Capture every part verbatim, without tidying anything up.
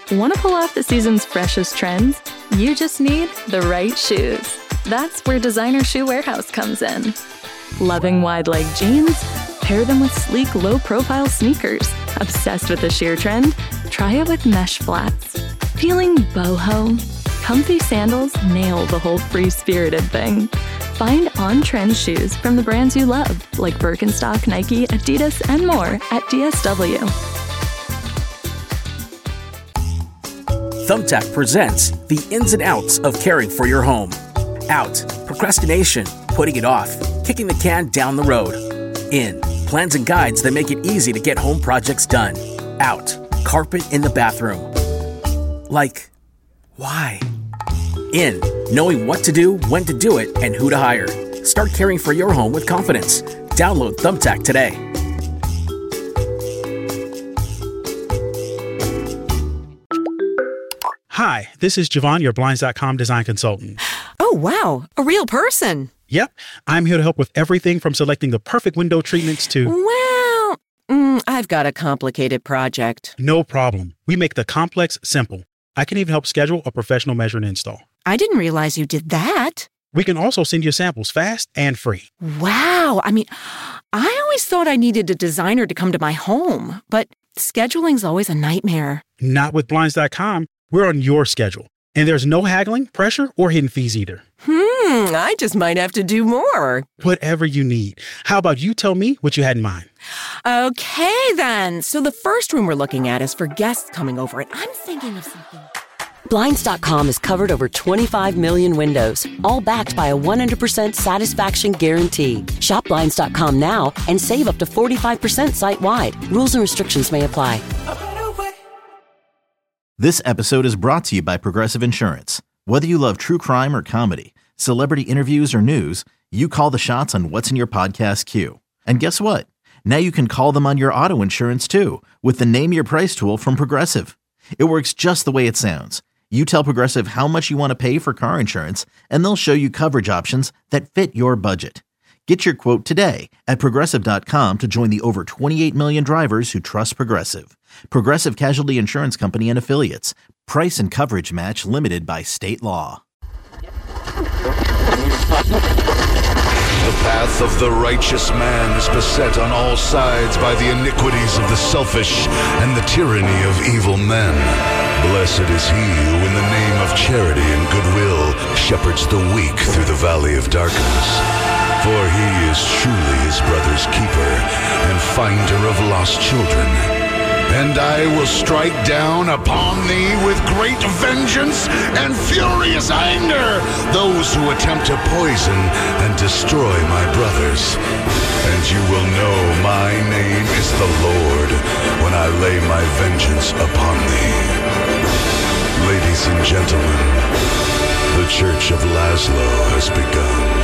Want to pull off the season's freshest trends? You just need the right shoes. That's where Designer Shoe Warehouse comes in. Loving wide-leg jeans? Pair them with sleek, low-profile sneakers. Obsessed with the sheer trend? Try it with mesh flats. Feeling boho? Comfy sandals nail the whole free-spirited thing. Find on-trend shoes from the brands you love, like Birkenstock, Nike, Adidas, and more at D S W. Thumbtack presents the ins and outs of caring for your home. Out, procrastination, putting it off, kicking the can down the road. In, plans and guides that make it easy to get home projects done. Out, carpet in the bathroom. Like, why? In, knowing what to do, when to do it, and who to hire. Start caring for your home with confidence. Download Thumbtack today. Hi, this is Javon, your Blinds dot com design consultant. Oh, wow. A real person. Yep. I'm here to help with everything from selecting the perfect window treatments to... Well, mm, I've got a complicated project. No problem. We make the complex simple. I can even help schedule a professional measure and install. I didn't realize you did that. We can also send you samples fast and free. Wow. I mean, I always thought I needed a designer to come to my home, but scheduling's always a nightmare. Not with Blinds dot com. We're on your schedule. And there's no haggling, pressure, or hidden fees either. Hmm, I just might have to do more. Whatever you need. How about you tell me what you had in mind? Okay, then. So the first room we're looking at is for guests coming over, and I'm thinking of something. Blinds dot com has covered over twenty-five million windows, all backed by a one hundred percent satisfaction guarantee. Shop Blinds dot com now and save up to forty-five percent site-wide. Rules and restrictions may apply. This episode is brought to you by Progressive Insurance. Whether you love true crime or comedy, celebrity interviews or news, you call the shots on what's in your podcast queue. And guess what? Now you can call them on your auto insurance too with the Name Your Price tool from Progressive. It works just the way it sounds. You tell Progressive how much you want to pay for car insurance, and they'll show you coverage options that fit your budget. Get your quote today at Progressive dot com to join the over twenty-eight million drivers who trust Progressive. Progressive Casualty Insurance Company and Affiliates. Price and coverage match limited by state law. The path of the righteous man is beset on all sides by the iniquities of the selfish and the tyranny of evil men. Blessed is he who in the name of charity and goodwill shepherds the weak through the valley of darkness. For he is truly his brother's keeper and finder of lost children. And I will strike down upon thee with great vengeance and furious anger those who attempt to poison and destroy my brothers. And you will know my name is the Lord when I lay my vengeance upon thee. Ladies and gentlemen, the Church of Laszlo has begun.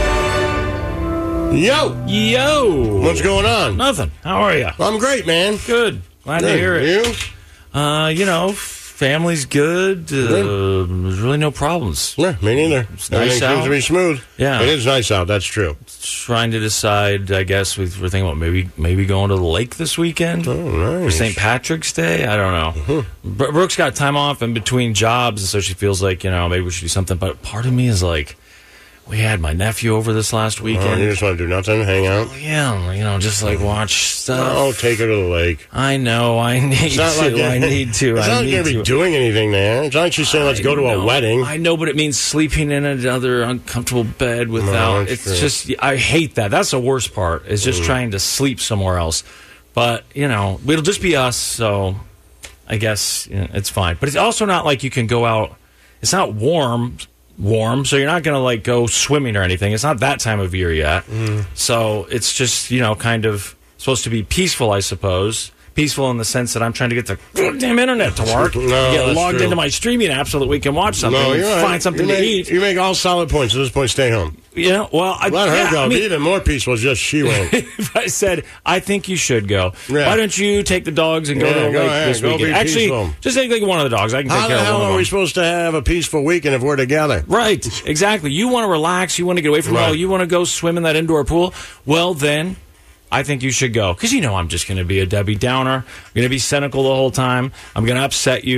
Yo! Yo! What's going on? Nothing. How are you? I'm great, man. Good. Glad good. to hear it. You? Uh, you know, family's good. Uh, there's really no problems. Yeah, me neither. It's Everything nice out. seems to be smooth. Yeah. It is nice out, that's true. Trying to decide, I guess, we we're thinking about maybe maybe going to the lake this weekend. Oh, nice. For Saint Patrick's Day. I don't know. Mm-hmm. Brooke's got time off in between jobs, and so she feels like, you know, maybe we should do something. But part of me is like, we had my nephew over this last weekend. Oh, you just want to do nothing, hang out? Yeah, you know, just like watch stuff. Oh, take her to the lake. I know, I need It's not to. like I need to. It's I not like need you're going to to. be doing anything there. It's not like she's saying, let's I go to know. a wedding. I know, but it means sleeping in another uncomfortable bed without. No, it's true. just, I hate that. That's the worst part, is just Mm. trying to sleep somewhere else. But, you know, it'll just be us, so I guess you know, it's fine. But it's also not like you can go out. It's not warm. warm, so you're not going to like go swimming or anything. It's not that time of year yet. Mm. So it's just, you know, kind of supposed to be peaceful, I suppose. Peaceful in the sense that I'm trying to get the goddamn internet to work. No, get that's logged true. into my streaming app so that we can watch something No, and you're right. find something you to make, eat. You make all solid points. At this point, stay home. You know, well, I, Let her yeah, go. I mean, Be even more peaceful, just she won't. if I said, I think you should go. Yeah. Why don't you take the dogs and go Yeah, to the go lake ahead. this Go weekend? be Actually, peaceful. just take like one of the dogs. I can take How care the of hell one of are them. we supposed to have a peaceful weekend if we're together? Right, exactly. You want to relax. You want to get away from it Right. all. You want to go swim in that indoor pool. Well, then, I think you should go. Because you know I'm just going to be a Debbie Downer. I'm going to be cynical the whole time. I'm going to upset you.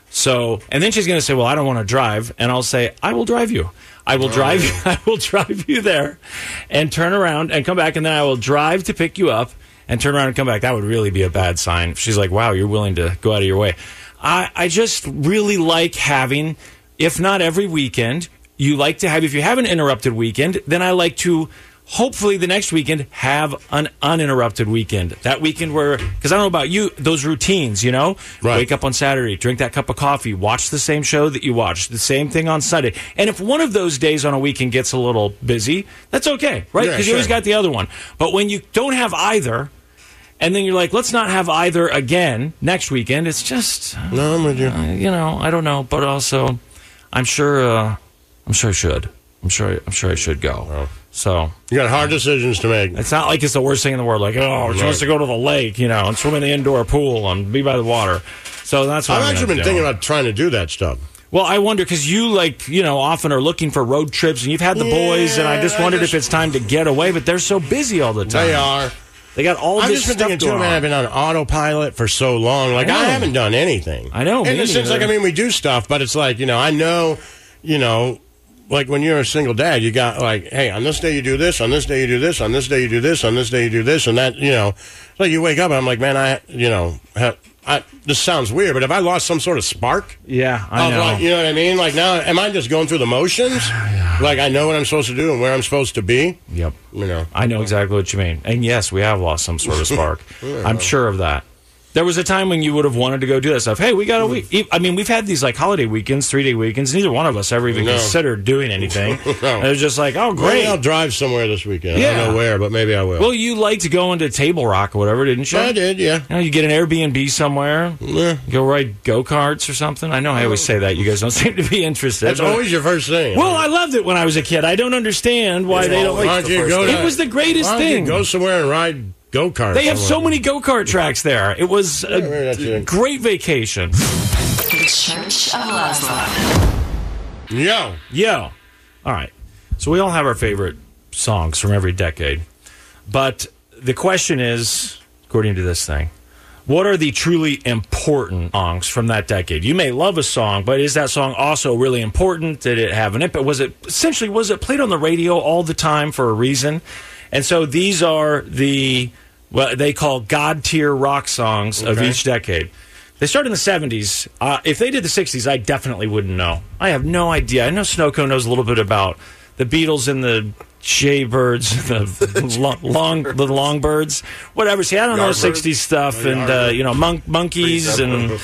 So, and then she's going to say, well, I don't want to drive. And I'll say, I will drive you. I will drive you. I will drive you there and turn around and come back. And then I will drive to pick you up and turn around and come back. That would really be a bad sign. She's like, wow, you're willing to go out of your way. I, I just really like having, if not every weekend, you like to have, if you have an interrupted weekend, then I like to hopefully the next weekend have an uninterrupted weekend. That weekend where, because I don't know about you, those routines, you know? Right. Wake up on Saturday, drink that cup of coffee, watch the same show that you watch, the same thing on Sunday. And if one of those days on a weekend gets a little busy, that's okay, right? Because Yeah, you sure. always got the other one. But when you don't have either, and then you're like, let's not have either again next weekend, it's just, No, I'm with you. uh, you know, I don't know. But also, I'm sure, uh, I'm sure I should. I'm sure, I'm sure I should go. Oh. So You got hard decisions to make. it's not like it's the worst thing in the world. Like, oh, she wants to go to the lake, you know, and swim in the indoor pool and be by the water. So that's what I've I'm actually gonna been do. thinking about trying to do that stuff. Well, I wonder because you like you know often are looking for road trips and you've had the boys, and I just I wondered just- if it's time to get away. But they're so busy all the time. They are. They got all I've this just been stuff thinking, too, going man, on. I've been on autopilot for so long. Like, I I, know. haven't done anything. I know, In me the sense, like, I neither. mean, we do stuff, but it's like, you know, I know, you know, like when you're a single dad, you got like, hey, on this day you do this, on this day you do this, on this day you do this, on this day you do this, and that, you know, like you wake up and I'm like, man, I, you know, ha- I, this sounds weird, but have I lost some sort of spark? Yeah, I Of, know. like, you know what I mean? Like now, am I just going through the motions? Like I know what I'm supposed to do and where I'm supposed to be? Yep. You know. I know exactly what you mean. And yes, we have lost some sort of spark. I'm sure of that. There was a time when you would have wanted to go do that stuff. Hey, we got a week. I mean, we've had these like holiday weekends, three day weekends. Neither one of us ever even No. considered doing anything. No. It was just like, oh, Maybe great. I'll drive somewhere this weekend. I Yeah. don't know where, but maybe I will. Well, you like to go into Table Rock or whatever, didn't you? I did, yeah. You know, you get an Airbnb somewhere, Yeah. go ride go karts or something. I know I always say that. You guys don't seem to be interested. That's but- always your first thing. well, I loved it when I was a kid. I don't understand why they don't Why like don't you go to- it. Was the greatest Why don't you thing. go somewhere and ride go-karts. They have so somewhere? many go kart tracks there. It was maybe that's a it. great vacation. The Church of Laszlo. Yo. Yo. All right. So we all have our favorite songs from every decade. But the question is, according to this thing, what are the truly important songs from that decade? You may love a song, but is that song also really important? Did it have an impact? Was it essentially was it played on the radio all the time for a reason? And so these are the what they call God tier rock songs of Okay. each decade. They started in the seventies. Uh, if they did the sixties, I definitely wouldn't know. I have no idea. I know Snowco knows a little bit about the Beatles and the Jaybirds, the long, long, the Longbirds, whatever. See, I don't know Yardbirds. sixties stuff, and uh, you know, monk, monkeys, and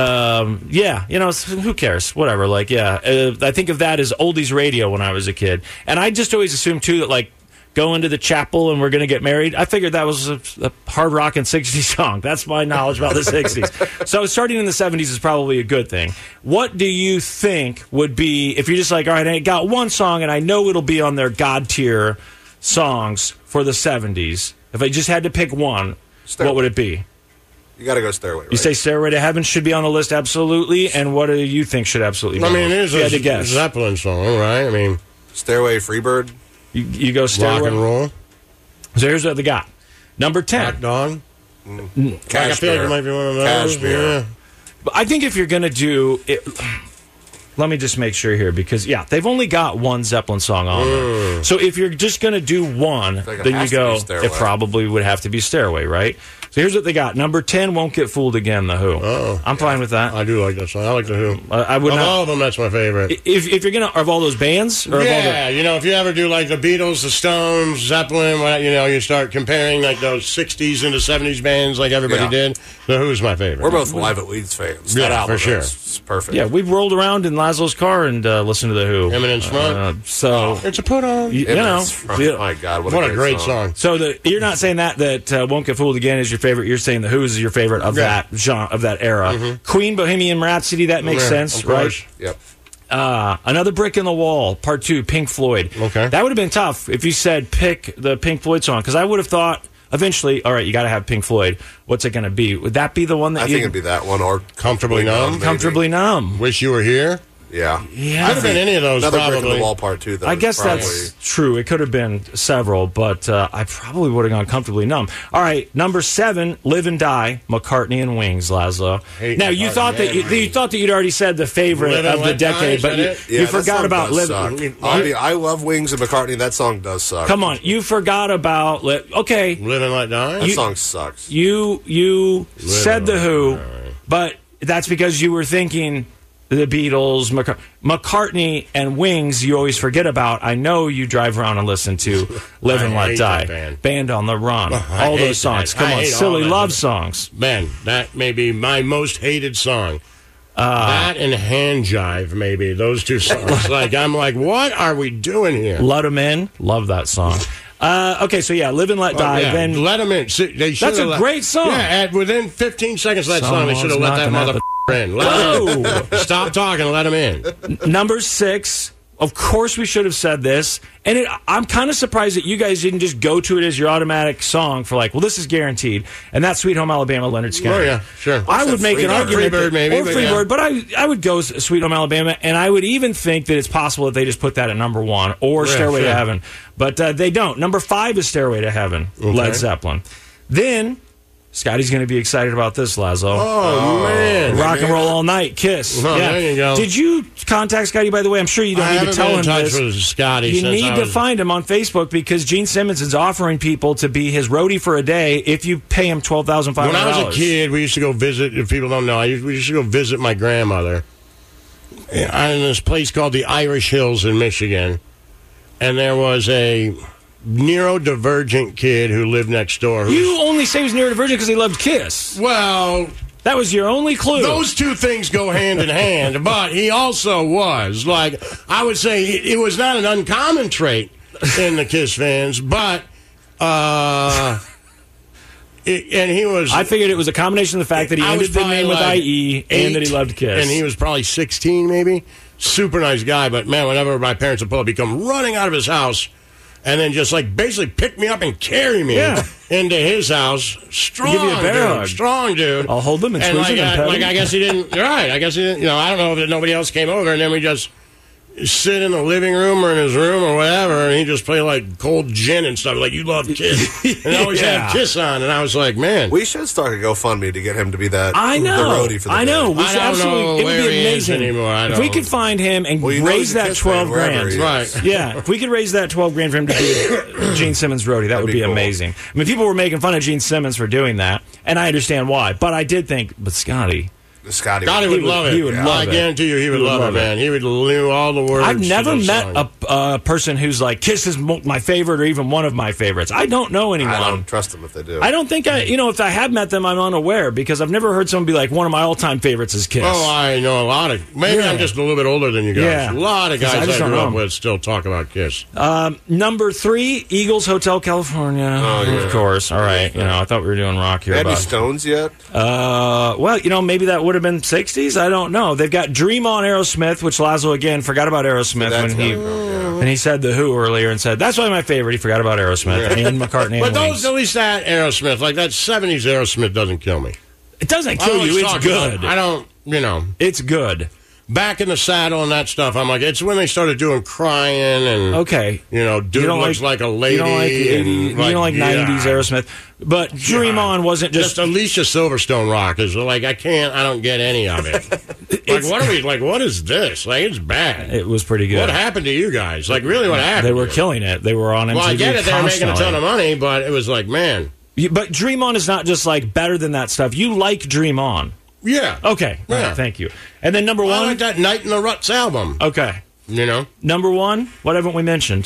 um, yeah, you know, who cares? Whatever. Like, yeah, uh, I think of that as oldies radio when I was a kid, and I just always assumed too that like going to the chapel and we're going to get married. I figured that was a, a hard rock and sixties song. That's my knowledge about the sixties. So starting in the seventies is probably a good thing. What do you think would be, if you're just like, all right, I got one song and I know it'll be on their God tier songs for the seventies. If I just had to pick one, Stairway. what would it be? You got to go Stairway, right? You say Stairway to Heaven should be on the list, absolutely. And what do you think should absolutely be I on mean, the it list? is If you a had to guess. Zeppelin song, right? I mean, Stairway, Freebird. You, you go Stairway. rock and roll. So here's what they got. Number ten. Black Dog. Mm. Like, I feel like Cashmere. it might be one of those. Cashmere. Yeah. But I think if you're going to do it, let me just make sure here because yeah, they've only got one Zeppelin song on there. So if you're just going to do one, like it then you has to go. be Stairway. It probably would have to be Stairway, right? So here's what they got. Number ten, Won't Get Fooled Again. The Who. Oh. I'm fine with that. I do like that song. I like the Who. I, I would Of not. all of them, that's my favorite. If if you're gonna of all those bands, or Yeah, of you know, if you ever do like the Beatles, the Stones, Zeppelin, what- you know, you start comparing like those sixties into seventies bands like everybody Yeah. did. The Who's my favorite. We're both Live at Leeds fans. Yeah, That album for sure. is- It's perfect. all the, yeah, we've rolled around in Laszlo's car and uh, listened to the Who. Eminence Front. Uh, so It's a put on. you, you know, Eminence Front. yeah. Oh my God, what, What a great song. So the, you're not saying that that uh, Won't Get Fooled Again is your favorite. You're saying the Who's is your favorite of Yeah. that genre of that era. Queen, Bohemian Rhapsody, that makes Yeah, sense, of right? course. Yep. Uh, Another Brick in the Wall, Part Two, Pink Floyd. Okay. That would have been tough if you said pick the Pink Floyd song because I would have thought eventually, all right, you got to have Pink Floyd. What's it going to be? Would that be the one that I you think it'd be that one or Comfortably Numb. maybe. Comfortably Numb? Wish You Were Here. Yeah. Yeah. Could have been any of those, Another brick in probably. the wall part two. That I was guess probably, that's true. It could have been several, but uh, I probably would have gone comfortably numb. All right, number seven, Live and Die, McCartney and Wings, Laszlo. Hate Now you McCartney thought that you, and you thought that you'd already said the favorite Live and of the Let Die, decade, is but that you, it? Yeah, you that forgot song about does Live. suck. I'll be, I love Wings and McCartney. That song does suck. Come on, you forgot about Li- okay. Live and Let Die? That You- song sucks. You you said and the Let Who, Die. but that's because you were thinking the Beatles, McCart- McCartney, and Wings. You always forget about. I know you drive around and listen to "Live I and Let hate Die," that band. "Band on the Run," I all hate those songs. that. Come I on, hate all silly that. love songs. Man, that may be my most hated song. that and Hand Jive, maybe. Those two songs. Like, I'm like, what are we doing here? Let 'em in. Love that song. Uh, okay, so yeah, "Live and Let Oh, Die." yeah, Then let them in. See, they That's should've a let- great song. Yeah, at within fifteen seconds of that song, they should have Someone's let that knocking at mother in. Let 'em in. Stop talking and let them in. number six. Of course, we should have said this, and it, I'm kind of surprised that you guys didn't just go to it as your automatic song for like, well, this is guaranteed, and that's "Sweet Home Alabama," Leonard Skinner. Oh, yeah, sure. I would make an Freebird. argument, Freebird, that- maybe, or but Freebird, yeah. but I I would go s- "Sweet Home Alabama," and I would even think that it's possible that they just put that at number one or Yeah, "Stairway sure. to Heaven," but uh, they don't. Number five is "Stairway to Heaven," Okay. Led Zeppelin. Then Scotty's going to be excited about this, Lazo. Oh, man. Rock and Roll All Night, Kiss. Oh, there you go. Did you contact Scotty, by the way? I'm sure you don't I need to haven't tell been him in touch this. with Scotty You since need I to was- find him on Facebook because Gene Simmons is offering people to be his roadie for a day if you pay him twelve thousand five When hundred I dollars. was a kid, we used to go visit, if people don't know, I used, we used to go visit my grandmother in this place called the Irish Hills in Michigan. And there was a neurodivergent kid who lived next door. Who You only say he was neurodivergent because he loved Kiss. Well, that was your only clue. Those two things go hand in hand, but he also was, like, I would say it, it was not an uncommon trait in the Kiss fans, but, uh, it, and he was. I figured it was a combination of the fact that he I was ended the probably name with like I E and that he eight, loved Kiss. And he was probably sixteen, maybe. Super nice guy, but man, whenever my parents would pull up, he'd come running out of his house and then just like basically pick me up and carry me Yeah. into his house. Strong, Give you a bear dude. hug. Strong dude. I'll hold them and squeeze like, them and I, pet like them. I guess he didn't. You're right. I guess he didn't. You know, I don't know if nobody else came over, and then we just sit in the living room or in his room or whatever, and he just play like cold gin and stuff. Like, you love Kiss, and I always Yeah. had Kiss on, and I was like, man, We should start a GoFundMe to get him to be that. I know. The roadie for the I know. day. We I should don't absolutely. know It would where be he is amazing anymore. I if we don't- could find him and Well, you know raise he's a that Kiss fan twelve wherever grand. he is. Right. Yeah, if we could raise that twelve grand for him to be Gene Simmons' roadie, that would be be, cool. amazing. I mean, people were making fun of Gene Simmons for doing that, and I understand why. But I did think, but Scotty, Scotty. God, he He would would- love it. he would Yeah. love I it. guarantee you, he would, He would love, love it, it. man. He would knew all the words. I've to never those met songs. a, a person who's like Kiss is mo- my favorite or even one of my favorites. I don't know anyone. I don't trust him if they do. I don't think I, you know, if I have met them, I'm unaware because I've never heard someone be like, one of my all-time favorites is Kiss. Oh, I know a lot of. Maybe Yeah. I'm just a little bit older than you guys. Yeah. A lot of 'Cause I guys I, just don't grew know up him. with still talk about Kiss. Um, number three, Eagles Hotel California. Oh, yeah. Of course. All right. You know, I thought we were doing rock here. Any About, Stones yet? uh, well, you know, maybe that would have been sixties. I don't know. They've got Dream On Aerosmith, which Lazo again forgot about Aerosmith That's when he gotta go, yeah. when he said the Who earlier and said that's why my favorite. He forgot about Aerosmith and McCartney. But and those, Wings. at least that Aerosmith, like that seventies Aerosmith, doesn't kill me. It doesn't I kill always you. It's talk about- good. I don't, you know, It's good. back in the saddle and that stuff. I'm like, it's when they started doing crying and Okay. you know, dude You don't looks like, a lady. You don't like, eighty, and, you don't like yeah. nineties Aerosmith. But Dream God. On wasn't Just just. Alicia Silverstone rock is like I can't, I don't get any of it. like what are we? Like what is this? Like it's bad. It was pretty good. What happened to you guys? Like really, what happened? They were to you? killing it. They were on M T V Well, I get it. They were making a ton constantly. of money, but it was like, man, You- But Dream On is not just like better than that stuff. You like Dream On. yeah. Okay. All Yeah. right, thank you. And then number I one. like that Night in the Ruts album. Okay. You know. Number one. What haven't we mentioned?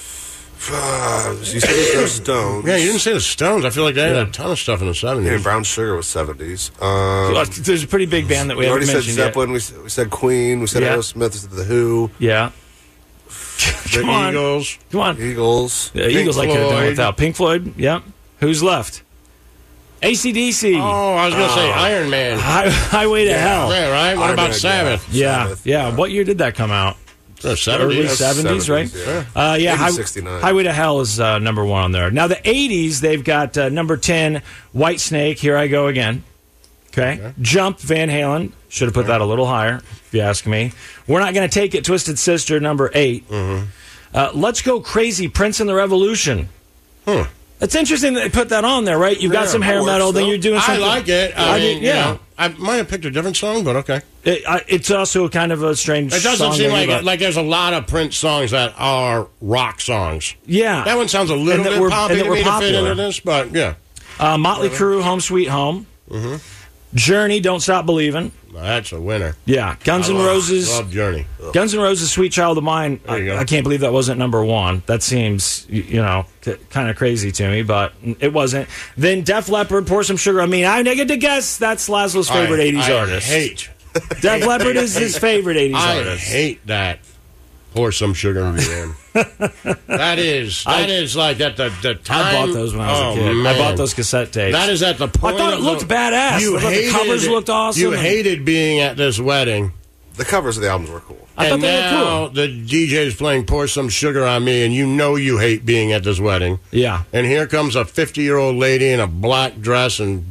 Uh, you said there's no Stones. Yeah, you didn't say the Stones. I feel like they had a ton of stuff in the seventies. Yeah, Brown Sugar was seventies. Um, Well, There's a pretty big band that we we haven't already said mentioned yet. Zeppelin. We, s- we said Queen. We said Yeah. Aerosmith. We said The Who. Yeah. The Come on. Eagles. Come on. Eagles. The Eagles I could have done Floyd. without. Pink Floyd. Yep. Who's left? A C D C. Oh, I was going to say Iron Man. Hi- Highway to Hell. Yeah, right? What Iron about Man, Sabbath? Yeah. Sabbath, Yeah. yeah. What year did that come out? The Early seventies. seventies, right? seventies, Uh, yeah, Maybe High- sixty-nine. Highway to Hell is uh, number one on there. Now, the eighties, they've got uh, number ten, White Snake, Here I Go Again. Okay. okay. Jump, Van Halen. Should have put that a little higher, if you ask me. We're Not Gonna Take It, Twisted Sister, number eight. Mm-hmm. Uh, Let's Go Crazy, Prince and the Revolution. Hmm. It's interesting that they put that on there, right? You've got yeah, some hair metal, then you're doing something. I like it. I, I mean, yeah. You know, I might have picked a different song, but okay. It, I, it's also kind of a strange song. It doesn't song seem like about. like there's a lot of Prince songs that are rock songs. Yeah. That one sounds a little bit were, poppy to me to fit into popular. this, but yeah. Uh, Motley Crue, Home Sweet Home. Mm-hmm. Journey, Don't Stop Believing. That's a winner. Yeah. Guns I N' love, Roses. Love Journey. Guns N' Roses, Sweet Child of Mine. There you I, go. I can't believe that wasn't number one. That seems, you know, kind of crazy to me, but it wasn't. Then Def Leppard, Pour Some Sugar on Me. I get to guess that's Laszlo's favorite I, eighties I artist. hate. Def Leppard is his favorite eighties I artist. I hate that. Pour Some Sugar on Me, man. That is, that I, is like at the, the time. I bought those when I was oh, a kid. Man. I bought those cassette tapes. That is at the point. I thought it looked the, badass. You hated, the covers looked awesome. You hated being at this wedding. The covers of the albums were cool. I and thought they now were cool. The D J's playing Pour Some Sugar on Me, and you know you hate being at this wedding. Yeah. And here comes a fifty-year-old lady in a black dress and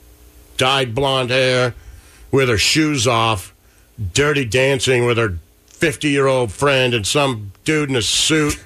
dyed blonde hair with her shoes off, dirty dancing with her fifty-year-old friend and some dude in a suit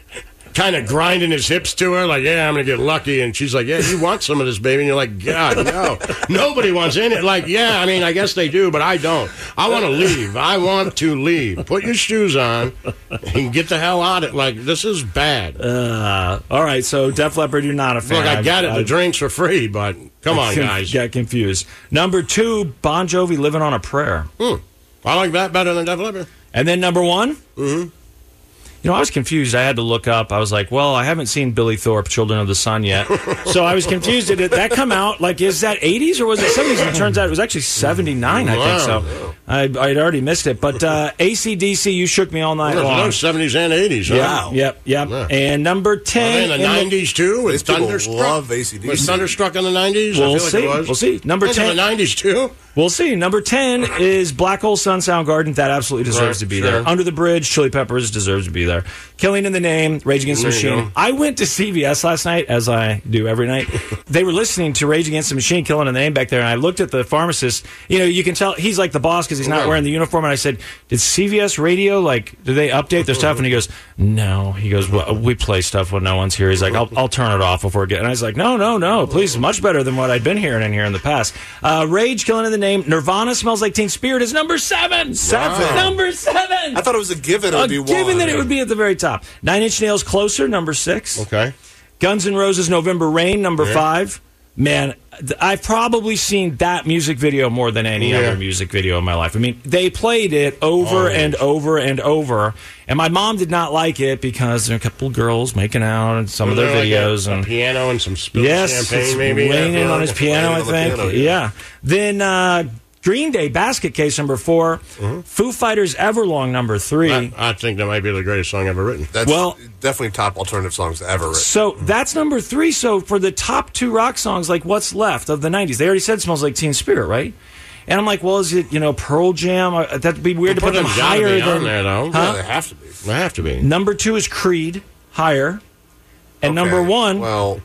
kind of grinding his hips to her like, yeah, I'm going to get lucky. And she's like, yeah, you want some of this, baby? And you're like, God, no. Nobody wants in it. Like, yeah, I mean, I guess they do, but I don't. I want to leave. I want to leave. Put your shoes on and get the hell out of it. Like, this is bad. Uh, all right, so Def Leppard, you're not a fan. Look, I get it. I, the drinks are free, but come on, guys. Got confused. Number two, Bon Jovi, Living on a Prayer. Hmm. I like that better than Def Leppard. And then number one? Mm-hmm. You know, I was confused. I had to look up. I was like, well, I haven't seen Billy Thorpe, Children of the Sun yet. So I was confused. Did that come out? Like, is that eighties or was it seventies? It turns out it was actually seventy-nine, I think so. I, I'd already missed it. But uh, A C D C, You Shook Me All Night Well, Long. no, seventies and eighties. Huh? Yeah, yep, yep. Yeah. And number ten. Well, in the nineties, too? With These people Thunderstruck? love A C D C. Was Thunderstruck in the nineties? We'll I feel see. like it was. We'll see. Number In ten. the nineties, too? We'll see. Number ten is Black Hole Sun Soundgarden. That absolutely deserves Right, to be sure. there. Under the Bridge, Chili Peppers deserves to be there. Killing in the Name, Rage Against the There you Machine. go. I went to C V S last night, as I do every night. They were listening to Rage Against the Machine, Killing in the Name back there, and I looked at the pharmacist. You know, you can tell he's like the boss because he's not Right. wearing the uniform. And I said, did C V S Radio, like, do they update their stuff? And he goes, no. He goes, well, we play stuff when no one's here. He's like, I'll, I'll turn it off before it gets. And I was like, no, no, no. Please, much better than what I'd been hearing in here in the past. Uh, Rage, Killing in the Name. Nirvana, Smells Like Teen Spirit is number seven. Seven. Wow. Number seven. I thought it was a given. It would a be one. given that it would be at the very top. Nine Inch Nails, Closer, number six. Okay. Guns N' Roses, November Rain, number Yeah. five. Man, th- I've probably seen that music video more than any Yeah. other music video in my life. I mean, they played it over Always. and over and over, and my mom did not like it because there are a couple of girls making out in some of their Like videos. a, a and piano and some spilled yes, champagne, it's maybe. raining Yeah. on his piano, I Raining on the think. piano, yeah. yeah. Then uh, Green Day, Basket Case, number four. Mm-hmm. Foo Fighters, Everlong, number three. I, I think that might be the greatest song ever written. That's Well- definitely top alternative songs ever written. So that's number three. So for the top two rock songs, like what's left of the nineties? They already said "Smells Like Teen Spirit," right? And I'm like, well, is it you know Pearl Jam? Uh, That'd be weird to put them gotta higher be on than there, though. Huh? Yeah, they have to be. They have to be. Number two is Creed, higher, and Okay, number one, Well,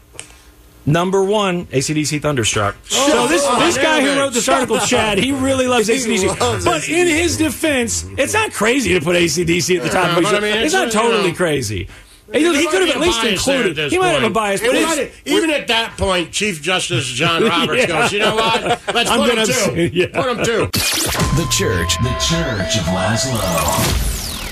number one, A C D C Thunderstruck. so this oh, this guy damn who it. wrote this article, Chad, he really loves He A C D C. loves But in his defense, it's not crazy to put A C D C at the top. Yeah, of but his I mean, it's, it's, not you totally know, crazy. He, he There could have might at be a least bias there at included. this He might have a point. bias, It but might- it's, even at that point, Chief Justice John Roberts goes, you know what? Let's I'm put him gonna two. say- yeah. Put him two. The Church. The Church of Laszlo.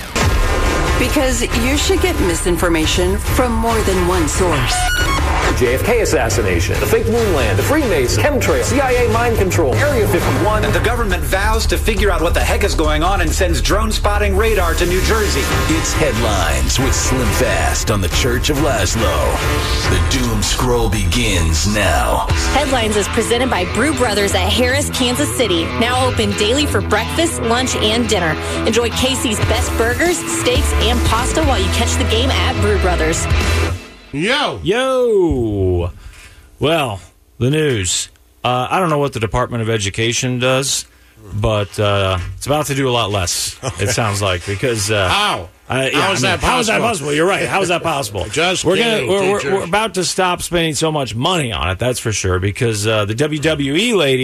Because you should get misinformation from more than one source. J F K assassination, the fake moon land, the Freemason, chemtrails, C I A mind control, Area fifty-one. And the government vows to figure out what the heck is going on and sends drone spotting radar to New Jersey. It's Headlines with Slim Fast on the Church of Laszlo. The doom scroll begins now. Headlines is presented by Brew Brothers at Harris, Kansas City. Now open daily for breakfast, lunch, and dinner. Enjoy Casey's best burgers, steaks, and pasta while you catch the game at Brew Brothers. Yo. Yo. Well, the news. Uh, I don't know what the Department of Education does, but uh, it's about to do a lot less, it sounds like, because... Uh, How? Uh, yeah, How is I mean, that How is that possible? possible? You're right. How is that possible? Just we're kidding, we're, we're, teachers. we're about to stop spending so much money on it, that's for sure, because uh, the W W E lady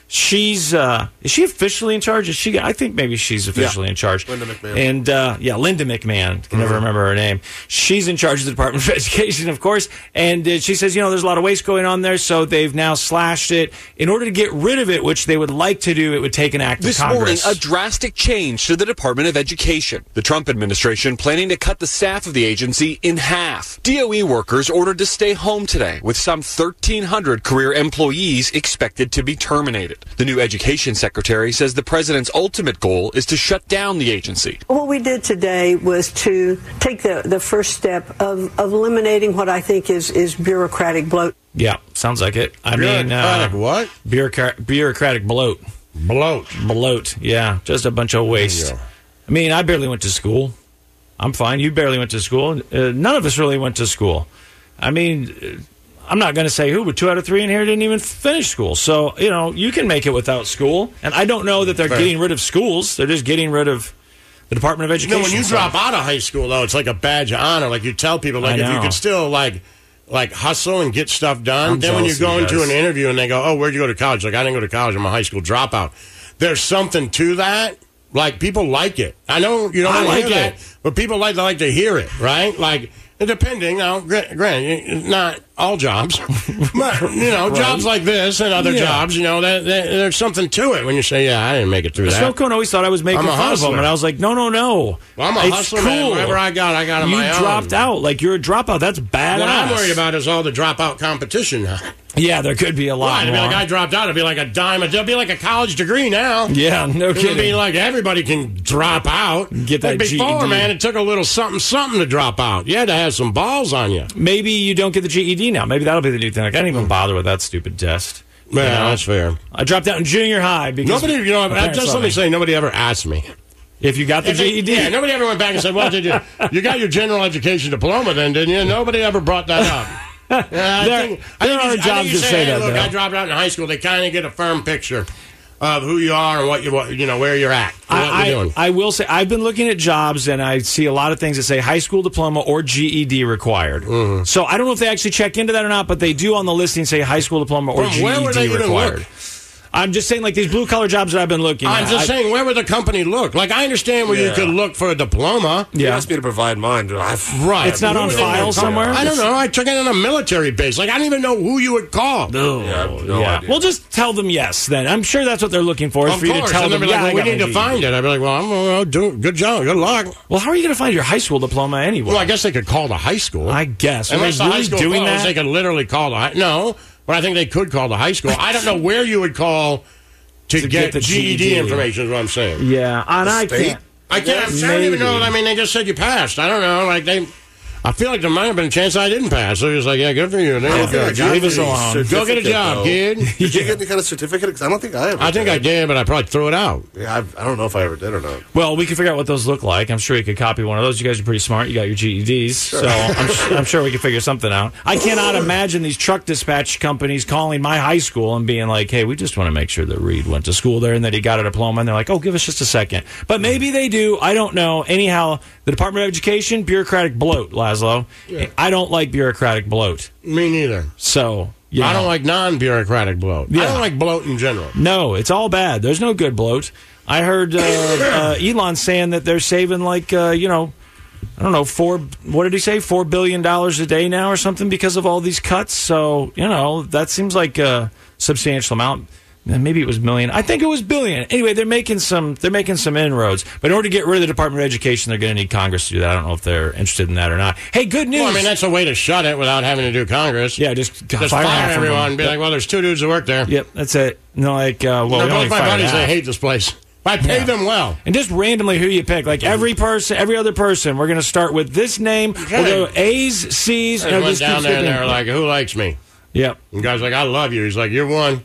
She's uh, is she officially in charge? Is she? I think maybe she's officially Yeah. in charge. Linda McMahon. And uh, yeah, Linda McMahon. Can never remember her name. She's in charge of the Department of Education, of course. And uh, she says, you know, there's a lot of waste going on there, so they've now slashed it in order to get rid of it, which they would like to do. It would take an act This of Congress. morning, a drastic change to the Department of Education. The Trump administration planning to cut the staff of the agency in half. D O E workers ordered to stay home today, with some thirteen hundred career employees expected to be terminated. The new education secretary says the president's ultimate goal is to shut down the agency. What we did today was to take the, the first step of, of eliminating what I think is, is bureaucratic bloat. Yeah, sounds like it. I mean, uh, Bureaucratic what? Bureaucratic, bureaucratic bloat. Bloat. Bloat, yeah. Just a bunch of waste. I mean, I barely went to school. I'm fine. You barely went to school. Uh, none of us really went to school. I mean, uh, I'm not going to say who, but two out of three in here didn't even finish school. So, you know, you can make it without school. And I don't know that they're Fair. getting rid of schools. They're just getting rid of the Department of You Education. know, when you So- drop out of high school, though, it's like a badge of honor. Like, you tell people, like, I if you know. could still, like, like hustle and get stuff done, I'm then when you jealous go of you into guys. an interview and they go, oh, where'd you go to college? Like, I didn't go to college. I'm a high school dropout. There's something to that. Like, people like it. I know you don't I want to like hear it. that, but people like, they like to hear it, right? Like, depending, now, gra- granted, not all jobs, but, you know, Right. jobs like this and other Yeah. jobs, you know, that, that, there's something to it when you say, yeah, I didn't make it through that. Snow Cone always thought I was making I'm a fun of hustler. him, and I was like, no, no, no. Well, I'm a It's hustler, cool. man. Whatever I got, I got on you my own. dropped out. Like, you're a dropout. That's badass. What I'm worried about is all the dropout competition now. Yeah, there could be a lot Right, it'd be more. like I dropped out. It'd be like a dime. It'd be like a college degree now. Yeah, no It'd kidding. be like everybody can drop out. Get that Like before, G E D. man, it took a little something, something to drop out. You had to have some balls on you. Maybe you don't get the G E D now. Maybe that'll be the new thing. Like, I didn't even bother with that stupid test. You Yeah, know? that's fair. I dropped out in junior high because Nobody, you know, my parents just let let me me. say, nobody ever asked me. If you got the If they- G E D. Yeah, nobody ever went back and said, "Well, did you? You got your general education diploma, then, didn't you?" Nobody ever brought that up. Yeah, I There- think, I there think are you- I jobs think you that say hey, that, Look, though. I dropped out in high school. They kind of get a firm picture of who you are and what you, what, you know, where you're at, and what I, you're doing. I, I will say, I've been looking at jobs and I see a lot of things that say high school diploma or G E D required. Mm-hmm. So I don't know if they actually check into that or not, but they do on the listing say high school diploma or From where G E would they D even required. look? I'm just saying, like these blue collar jobs that I've been looking I'm at. just I- saying, where would the company look? Like, I understand where you Yeah. could look for a diploma. He Yeah. asked me to provide mine. but I've, Right. It's not Who on would they file call? somewhere? I don't know. I took it on a military base. Like, I don't even know who you would call. Oh, Yeah, I have no yeah. idea. Well, just tell them yes. Then I'm sure that's what they're looking for. Is Of for you course. to tell And they'll them, be like, yeah, well, I we got need my to find G E D. it. I'd be like, well, I'm well, do, good job. Good luck. Well, how are you going to find your high school diploma anyway? Well, I guess they could call the high school. I guess. Are Unless they the high really school doing calls, that? they could literally call the high. No, but I think they could call the high school. I don't know where you would call to, To get, get the G E D, G E D. information, is what I'm saying. Yeah, and I state? can't. I can't. I don't even know. I mean, they just said you passed. I don't know. Like they, I feel like there might have been a chance I didn't pass. So he was like, "Yeah, good for you." There you go. got Leave us the alone. Go get a certificate, job, though. kid. Did you get any kind of certificate? Because I don't think I ever I think did. I did, but I probably threw it out. Yeah, I've, I don't know if I ever did or not. Well, we can figure out what those look like. I'm sure you could copy one of those. You guys are pretty smart. You got your G E Ds, so I'm, su- I'm sure we can figure something out. I cannot imagine these truck dispatch companies calling my high school and being like, "Hey, we just want to make sure that Reed went to school there and that he got a diploma." And they're like, "Oh, give us just a second." But maybe they do. I don't know. Anyhow, the Department of Education, bureaucratic bloat, Laszlo. Yeah. I don't like bureaucratic bloat. Me neither. So, you I know. don't like non-bureaucratic bloat. I Yeah. don't like bloat in general. No, it's all bad. There's no good bloat. I heard uh, uh, Elon saying that they're saving like uh, you know, I don't know, four. What did he say? Four billion dollars a day now or something because of all these cuts. So you know that seems like a substantial amount. Maybe it was million. I think it was billion. Anyway, they're making some. They're making some inroads. But in order to get rid of the Department of Education, they're going to need Congress to do that. I don't know if they're interested in that or not. Hey, good news. Well, I mean, that's a way to shut it without having to do Congress. Yeah, just, Just fire, fire, half of everyone them. and be like, well, there's two dudes that work there. Yep, that's it. No, like, uh, well, They're we only both my fired buddies. half. They hate this place. I pay Yeah. them well. And just randomly who you pick. Like every person, every other person, we're going to start with this name. We'll go A's, C's. I and it'll went just down keep there and they skipping. were like, who likes me? Yep. And the guy's like, I love you. He's like, you're one.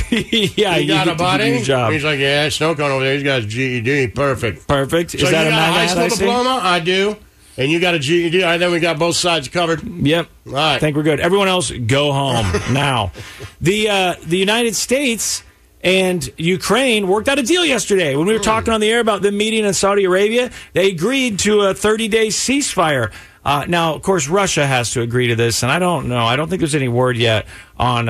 yeah, you got get a to buddy? do your job. He's like, yeah, Snow Cone over there. He's got his G E D. Perfect. Perfect. So Is that you a got a high MAGA school hat I see? diploma? I do. And you got a G E D. All right, then we got both sides covered. Yep. All right. I think we're good. Everyone else, go home now. The uh, the United States and Ukraine worked out a deal yesterday. When we were talking on the air about them meeting in Saudi Arabia, they agreed to a thirty-day ceasefire. Uh, now, of course, Russia has to agree to this, and I don't know. I don't think there's any word yet on uh,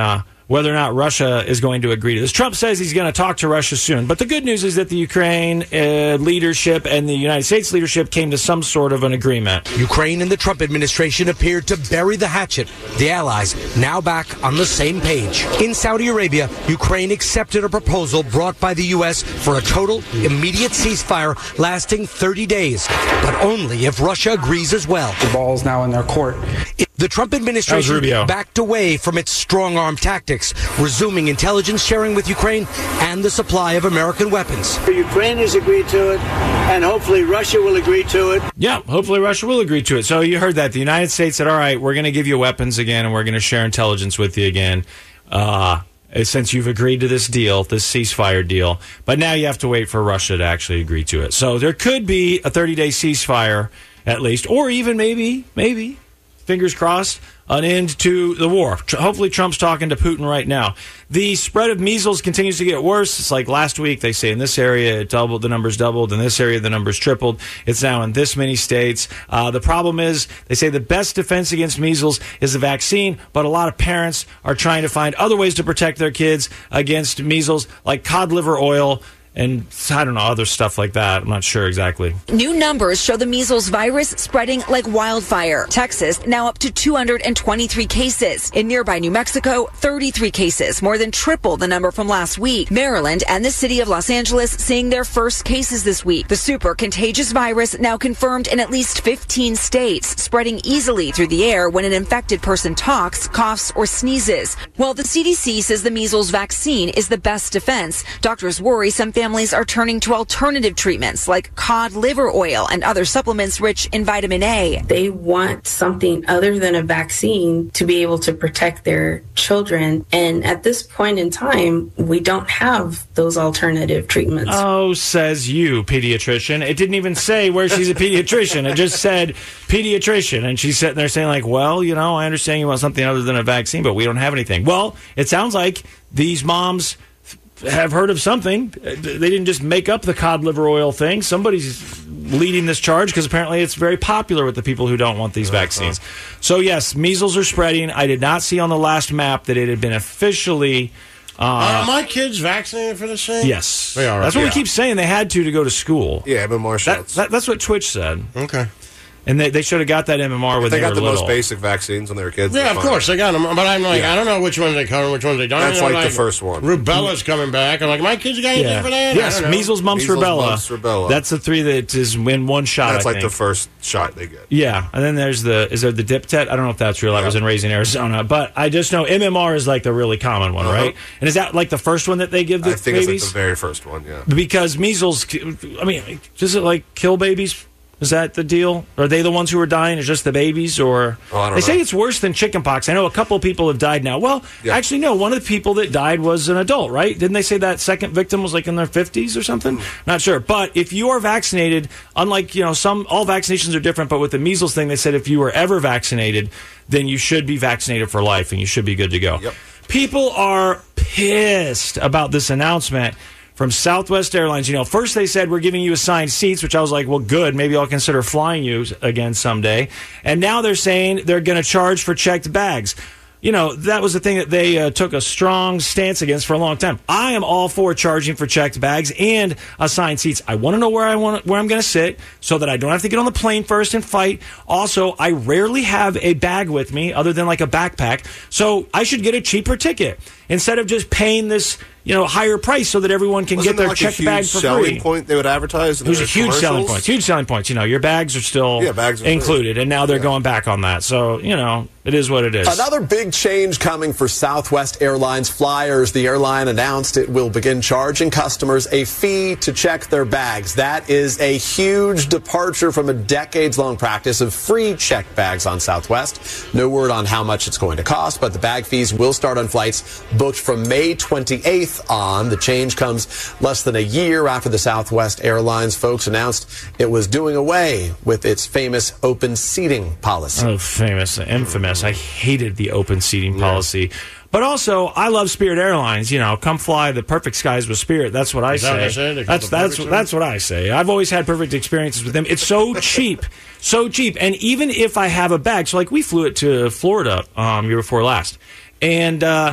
whether or not Russia is going to agree to this. Trump says he's going to talk to Russia soon. But the good news is that the Ukraine uh, leadership and the United States leadership came to some sort of an agreement. Ukraine and the Trump administration appeared to bury the hatchet. The allies now back on the same page. In Saudi Arabia, Ukraine accepted a proposal brought by the U S for a total, immediate ceasefire lasting thirty days, but only if Russia agrees as well. The ball's now in their court. The Trump administration backed away from its strong-arm tactics, resuming intelligence sharing with Ukraine and the supply of American weapons. Ukraine has agreed to it, and hopefully Russia will agree to it. Yeah, hopefully Russia will agree to it. So you heard that. The United States said, all right, we're going to give you weapons again, and we're going to share intelligence with you again, uh, since you've agreed to this deal, this ceasefire deal. But now you have to wait for Russia to actually agree to it. So there could be a thirty-day ceasefire, at least, or even maybe, maybe, fingers crossed, an end to the war. Hopefully Trump's talking to Putin right now. The spread of measles continues to get worse. It's like last week, they say in this area it doubled, the numbers doubled. In this area, the numbers tripled. It's now in this many states. Uh, the problem is, they say the best defense against measles is the vaccine, but a lot of parents are trying to find other ways to protect their kids against measles, like cod liver oil, and I don't know, other stuff like that. I'm not sure exactly. New numbers show the measles virus spreading like wildfire. Texas now up to two hundred twenty-three cases. In nearby New Mexico, thirty-three cases, more than triple the number from last week. Maryland and the city of Los Angeles seeing their first cases this week. The super contagious virus now confirmed in at least fifteen states, spreading easily through the air when an infected person talks, coughs, or sneezes. While the C D C says the measles vaccine is the best defense, doctors worry some families are turning to alternative treatments like cod liver oil and other supplements rich in vitamin A. They want something other than a vaccine to be able to protect their children. And at this point in time, we don't have those alternative treatments. Oh, says you, pediatrician. It didn't even say where she's a pediatrician. It just said pediatrician. And she's sitting there saying like, well, you know, I understand you want something other than a vaccine, but we don't have anything. Well, it sounds like these moms have heard of something. They didn't just make up the cod liver oil thing. Somebody's leading this charge because apparently it's very popular with the people who don't want these vaccines. So, yes, measles are spreading. I did not see on the last map that it had been officially... Uh, are my kids vaccinated for this thing? Yes. They are. That's what yeah. we keep saying. They had to to go to school. Yeah, M M R shots. That, that, that's what Twitch said. Okay. And they, they should have got that M M R when they, they, got were the little. most basic vaccines when they were kids. Yeah, of fine. course they got them. But I'm like, Yeah. I don't know which ones they cover, which ones they don't. That's You know, like the first one. Rubella's coming back. I'm like, my kids got anything Yeah. for that? Yes, I don't know. measles, mumps, Measles, rubella. mumps, rubella. That's the three that is in one shot. That's I like think. the first shot they get. Yeah, and then there's the is there the Diptet? I don't know if that's real. I was in Raising Arizona, but I just know M M R is like the really common one, Uh-huh. right? And is that like the first one that they give the I think babies? it's like the very first one, yeah. Because measles, I mean, does it like kill babies? Is that the deal? Are they the ones who are dying? Is just the babies, or Oh, I don't they say know. it's worse than chickenpox? I know a couple of people have died now. Well, Yeah. actually, no. One of the people that died was an adult, right? Didn't they say that second victim was like in their fifties or something? Not sure. But if you are vaccinated, unlike you know some, all vaccinations are different. But with the measles thing, they said if you were ever vaccinated, then you should be vaccinated for life, and you should be good to go. Yep. People are pissed about this announcement from Southwest Airlines. You know, first they said, we're giving you assigned seats, which I was like, well, good. Maybe I'll consider flying you again someday. And now they're saying they're going to charge for checked bags. You know, that was the thing that they uh, took a strong stance against for a long time. I am all for charging for checked bags and assigned seats. I want to know where I want where I'm going to sit so that I don't have to get on the plane first and fight. Also, I rarely have a bag with me other than like a backpack. So I should get a cheaper ticket instead of just paying this, you know, higher price so that everyone can Wasn't get their there like checked a huge bag for selling free. point they would advertise? In It was a their huge selling commercials? point. Huge selling points. You know, your bags are still Yeah, bags are free. included, and now they're going back on that. So, you know, it is what it is. Another big change coming for Southwest Airlines flyers. The airline announced it will begin charging customers a fee to check their bags. That is a huge departure from a decades-long practice of free checked bags on Southwest. No word on how much it's going to cost, but the bag fees will start on flights booked from May twenty-eighth on. The change comes less than a year after the Southwest Airlines folks announced it was doing away with its famous open seating policy. Oh, famous, infamous. I hated the open seating policy. But also, I love Spirit Airlines. You know, come fly the perfect skies with Spirit. That's what I Is say. that what I said? They call That's it the that's perfect that's what I say. I've always had perfect experiences with them. It's so cheap, so cheap. And even if I have a bag, so like we flew it to Florida um, year before last, and uh,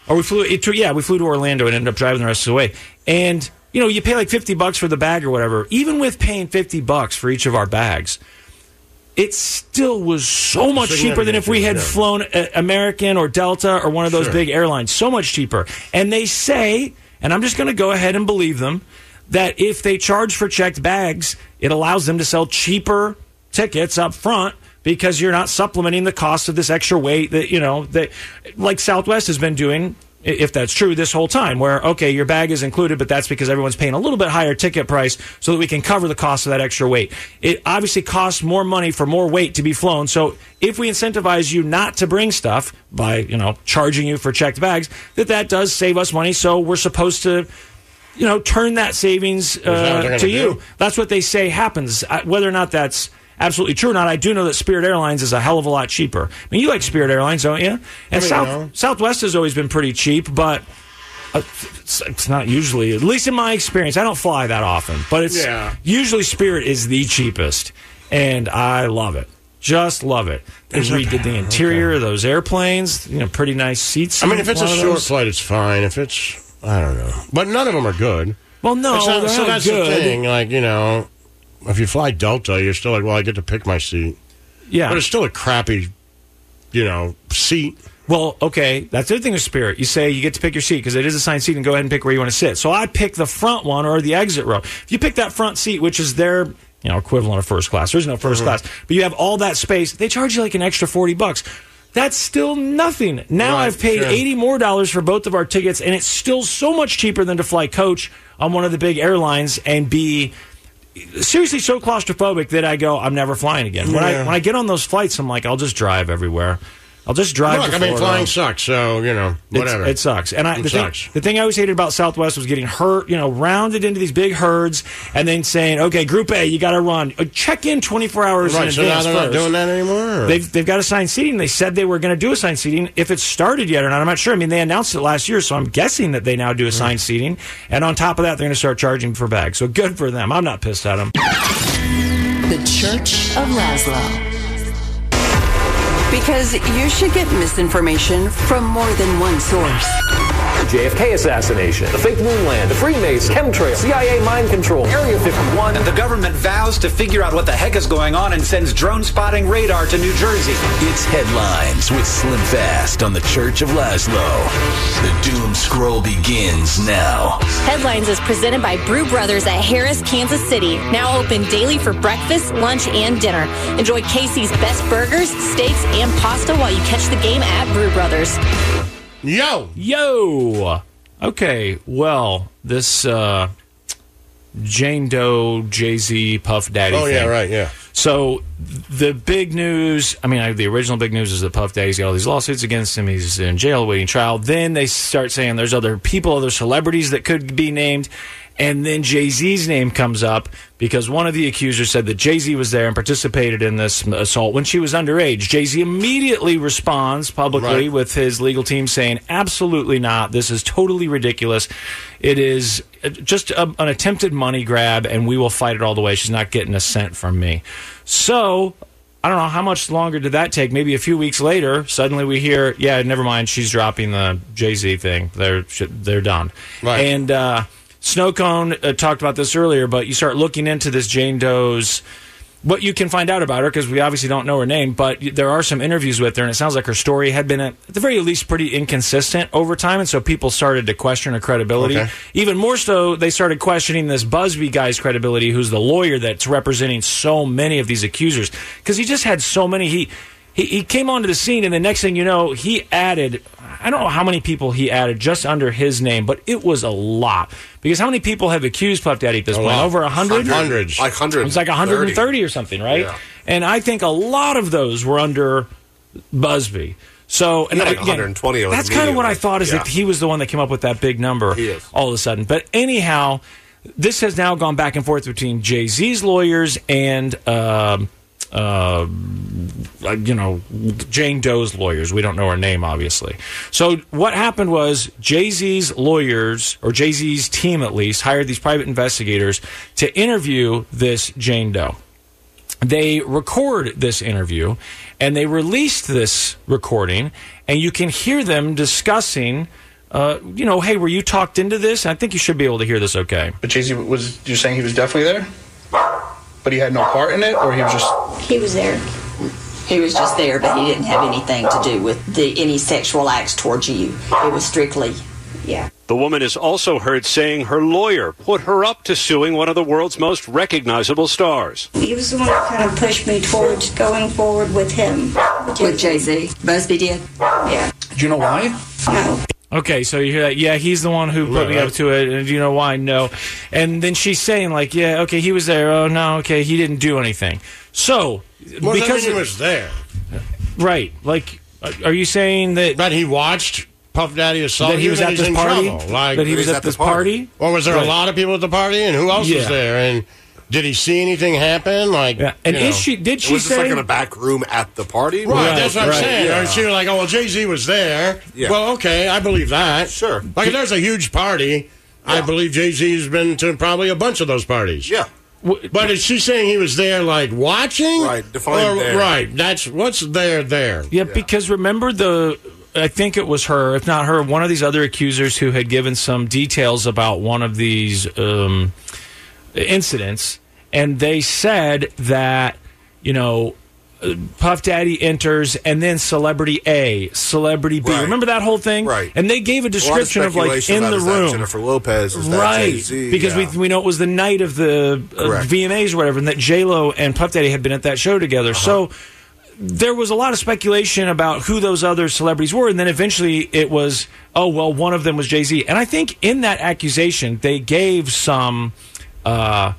Or we flew, it, yeah, we flew to Orlando and ended up driving the rest of the way. And, you know, you pay like fifty bucks for the bag or whatever. Even with paying fifty bucks for each of our bags, it still was so much cheaper than if we had flown uh, American or Delta or one of those Sure. big airlines. So much cheaper. And they say, and I'm just going to go ahead and believe them, that if they charge for checked bags, it allows them to sell cheaper tickets up front because you're not supplementing the cost of this extra weight that, you know, that like Southwest has been doing, if that's true, this whole time, where, okay, your bag is included, but that's because everyone's paying a little bit higher ticket price so that we can cover the cost of that extra weight. It obviously costs more money for more weight to be flown. So if we incentivize you not to bring stuff by, you know, charging you for checked bags, that that does save us money. So we're supposed to, you know, turn that savings uh, to you. Do? That's what they say happens. I, whether or not that's absolutely true or not, I do know that Spirit Airlines is a hell of a lot cheaper. I mean, you like Spirit Airlines, don't you? And I mean, South, no. Southwest has always been pretty cheap, but uh, it's, it's not usually, at least in my experience. I don't fly that often, but it's Yeah. usually Spirit is the cheapest, and I love it. Just love it. They Is it- redid the interior of those airplanes. You know, pretty nice seats. I mean, if it's a lot of short those. flight, it's fine. If it's, I don't know. But none of them are good. Well, no, It's not- they're so not that's good. the thing. Like, you know, if you fly Delta, you're still like, well, I get to pick my seat. Yeah. But it's still a crappy, you know, seat. Well, okay, that's the other thing with Spirit. You say you get to pick your seat because it is assigned seat, and go ahead and pick where you want to sit. So I pick the front one or the exit row. If you pick that front seat, which is their, you know, equivalent of first class, there's no first Mhm. class, but you have all that space, they charge you like an extra forty bucks. That's still nothing. Now Right, I've paid sure. eighty more dollars for both of our tickets, and it's still so much cheaper than to fly coach on one of the big airlines and be seriously so claustrophobic that I go, I'm never flying again. When I Yeah. when I get on those flights, I'm like, I'll just drive everywhere. I'll just drive. Look, to I mean, Florida. flying sucks, so, you know, whatever. It's, it sucks. And I, It the, thing, sucks. the thing I always hated about Southwest was getting hurt, you know, rounded into these big herds and then saying, okay, Group A, you got to run. Uh, Check in twenty-four hours Right, in so now advance they're not first. doing that anymore? or- They've, they've got assigned seating. They said they were going to do assigned seating. If it's started yet or not, I'm not sure. I mean, they announced it last year, so I'm guessing that they now do assigned Mm. seating. And on top of that, they're going to start charging for bags. So good for them. I'm not pissed at them. The Church of Laszlo. Because you should get misinformation from more than one source. J F K assassination, the fake moon land, the Freemasons, chemtrails, C I A mind control, Area fifty-one. And the government vows to figure out what the heck is going on and sends drone spotting radar to New Jersey. It's Headlines with Slim Fast on the Church of Laszlo. The Doom Scroll begins now. Headlines is presented by Brew Brothers at Harris, Kansas City. Now open daily for breakfast, lunch, and dinner. Enjoy Casey's best burgers, steaks, and pasta while you catch the game at Brew Brothers. Yo! Yo! Okay, well, this uh, Jane Doe, Jay-Z, Puff Daddy Oh, thing. yeah, right, yeah. So the big news, I mean, I, the original big news is that Puff Daddy's got all these lawsuits against him. He's in jail awaiting trial. Then they start saying there's other people, other celebrities that could be named. And then Jay-Z's name comes up because one of the accusers said that Jay-Z was there and participated in this assault when she was underage. Jay-Z immediately responds publicly Right. with his legal team saying, absolutely not. This is totally ridiculous. It is just a, an attempted money grab, and we will fight it all the way. She's not getting a cent from me. So I don't know, how much longer did that take? Maybe a few weeks later, suddenly we hear, yeah, never mind, she's dropping the Jay-Z thing. They're, they're done. Right. And uh, Snow Cone uh, talked about this earlier, but you start looking into this Jane Doe's, what you can find out about her, because we obviously don't know her name, but there are some interviews with her, and it sounds like her story had been, at the very least, pretty inconsistent over time, and so people started to question her credibility. Okay. Even more so, they started questioning this Busby guy's credibility, who's the lawyer that's representing so many of these accusers, because he just had so many. He, he he came onto the scene, and the next thing you know, he added, I don't know how many people he added just under his name, but it was a lot. Because how many people have accused Puff Daddy at this A point? lot. Over a hundred? Hundreds. Like one hundred. It's like one hundred thirty or something, right? Yeah. And I think a lot of those were under Busby. So, and He had like again, one hundred twenty of them that's kind of what I immediately. thought, is Yeah. that he was the one that came up with that big number He is. all of a sudden. But anyhow, this has now gone back and forth between Jay-Z's lawyers and, um, uh, you know, Jane Doe's lawyers. We don't know her name, obviously. So what happened was Jay-Z's lawyers, or Jay-Z's team at least, hired these private investigators to interview this Jane Doe. They record this interview, and they released this recording, and you can hear them discussing uh, you know, hey, were you talked into this? I think you should be able to hear this okay. But Jay-Z, was, you're saying he was definitely there? But he had no part in it, or he was just... He was there. He was just there, but he didn't have anything to do with the, any sexual acts towards you. It was strictly, yeah. The woman is also heard saying her lawyer put her up to suing one of the world's most recognizable stars. He was the one that kind of pushed me towards going forward with him. With Jay-Z. Busby did? Yeah. Do you know why? No. Okay, so you hear that? Yeah, he's the one who put me up to it, and do you know why? No. And then she's saying, like, yeah, okay, he was there. Oh, no, okay, he didn't do anything. So, well, because he was there. Right. Like, are you saying that... That he watched Puff Daddy assault that he was you, at this party? Like, that he was at, at this party? party? Or was there right. a lot of people at the party, and who else yeah. was there? And did he see anything happen? Like, yeah. And you is know, she? Did she was say? this like in a back room at the party? Right, right that's what right, I'm saying. Yeah. Or she was like, oh, well, Jay-Z was there. Yeah. Well, okay, I believe that. Sure. Like, if there's a huge party, yeah. I believe Jay-Z's been to probably a bunch of those parties. Yeah. But is she saying he was there, like, watching? Right, define there. Right, that's, what's there there? Yeah, yeah, because remember the, I think it was her, if not her, one of these other accusers who had given some details about one of these um, incidents, and they said that, you know, Puff Daddy enters, and then Celebrity A, Celebrity B. Right. Remember that whole thing? Right. And they gave a description a of, like, in the room. Jennifer Lopez, is that right. Jay-Z? Because yeah. we we know it was the night of the uh, V M As or whatever, and that J-Lo and Puff Daddy had been at that show together. Uh-huh. So there was a lot of speculation about who those other celebrities were, and then eventually it was, oh, well, one of them was Jay-Z. And I think in that accusation, they gave some... Uh,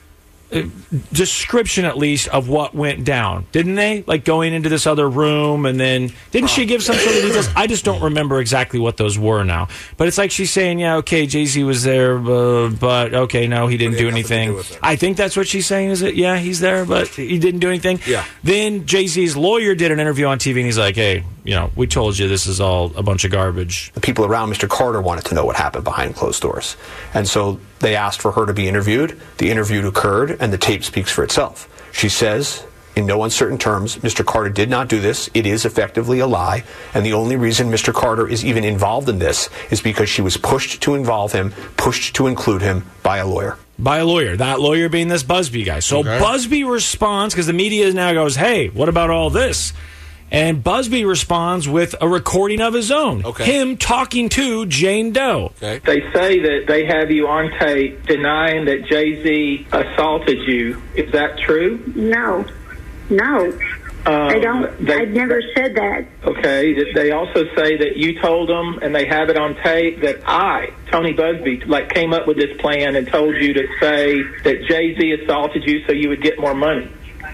description at least of what went down, didn't they? Like going into this other room, and then didn't she give some sort of details? I just don't remember exactly what those were now. But it's like she's saying, yeah, okay, Jay-Z was there, uh, but okay, no, he didn't do anything. Do I think that's what she's saying. Is it? Yeah, he's there, but he didn't do anything. Yeah. Then Jay-Z's lawyer did an interview on T V, and he's like, hey, you know, we told you this is all a bunch of garbage. The people around Mister Carter wanted to know what happened behind closed doors, and so they asked for her to be interviewed. The interview occurred, and the tape speaks for itself. She says, in no uncertain terms, Mister Carter did not do this. It is effectively a lie, and the only reason Mister Carter is even involved in this is because she was pushed to involve him, pushed to include him by a lawyer. By a lawyer. That lawyer being this Busby guy. So okay. Busby responds, because the media now goes, hey, what about all this? And Busby responds with a recording of his own. Okay. Him talking to Jane Doe. Okay. They say that they have you on tape denying that Jay-Z assaulted you. Is that true? No. No. Um, I don't. They, I've never said that. Okay. They also say that you told them, and they have it on tape, that I, Tony Busby, like came up with this plan and told you to say that Jay-Z assaulted you so you would get more money.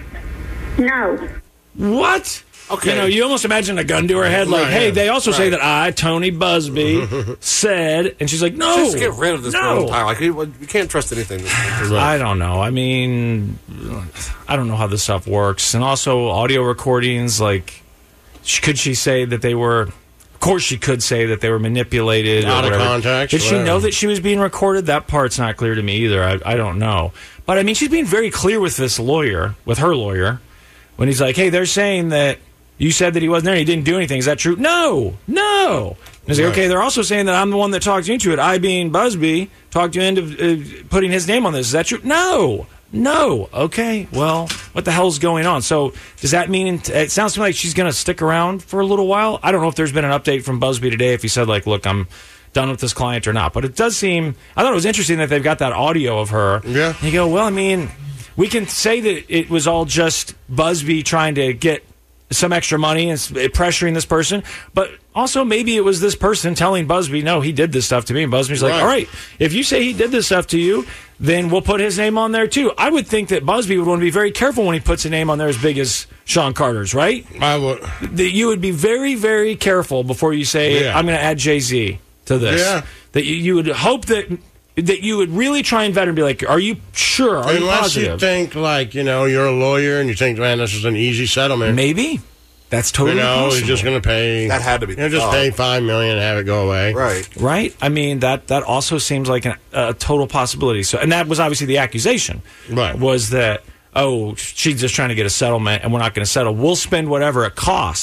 No. What? Okay. You know, you almost imagine a gun to her head, like, right, hey, they also right. say that I, Tony Busby, said, and she's like, no. Just get rid of this no. entire. Like, you can't trust anything. I don't know. I mean, I don't know how this stuff works. And also, audio recordings, like, could she say that they were, of course she could say that they were manipulated. Out of context. Did she know that she was being recorded? That part's not clear to me either. I, I don't know. But, I mean, she's being very clear with this lawyer, with her lawyer, when he's like, hey, they're saying that you said that he wasn't there and he didn't do anything. Is that true? No. No. And he's like, right. okay, they're also saying that I'm the one that talked you into it. I, being Busby, talked you into uh, putting his name on this. Is that true? No. No. Okay. Well, what the hell's going on? So does that mean it sounds to me like she's going to stick around for a little while? I don't know if there's been an update from Busby today, if he said, like, look, I'm done with this client or not. But it does seem, I thought it was interesting that they've got that audio of her. Yeah. And you go, well, I mean, we can say that it was all just Busby trying to get some extra money and pressuring this person, but also maybe it was this person telling Busby, no, he did this stuff to me, and Busby's like, right. all right, if you say he did this stuff to you, then we'll put his name on there too. I would think that Busby would want to be very careful when he puts a name on there as big as Sean Carter's, right? I would. That you would be very, very careful before you say, yeah. I'm going to add Jay-Z to this. Yeah. That you, you would hope that that you would really try and vet and be like, are you sure? Are Unless you positive? you think, like, you know, you're a lawyer and you think, man, this is an easy settlement. Maybe. That's totally You know, possible. he's just going to pay. That had to be. You know, just oh. pay five million dollars and have it go away. Right. Right? I mean, that, that also seems like an, a total possibility. So, and that was obviously the accusation. Right. Was that, oh, she's just trying to get a settlement and we're not going to settle. We'll spend whatever it costs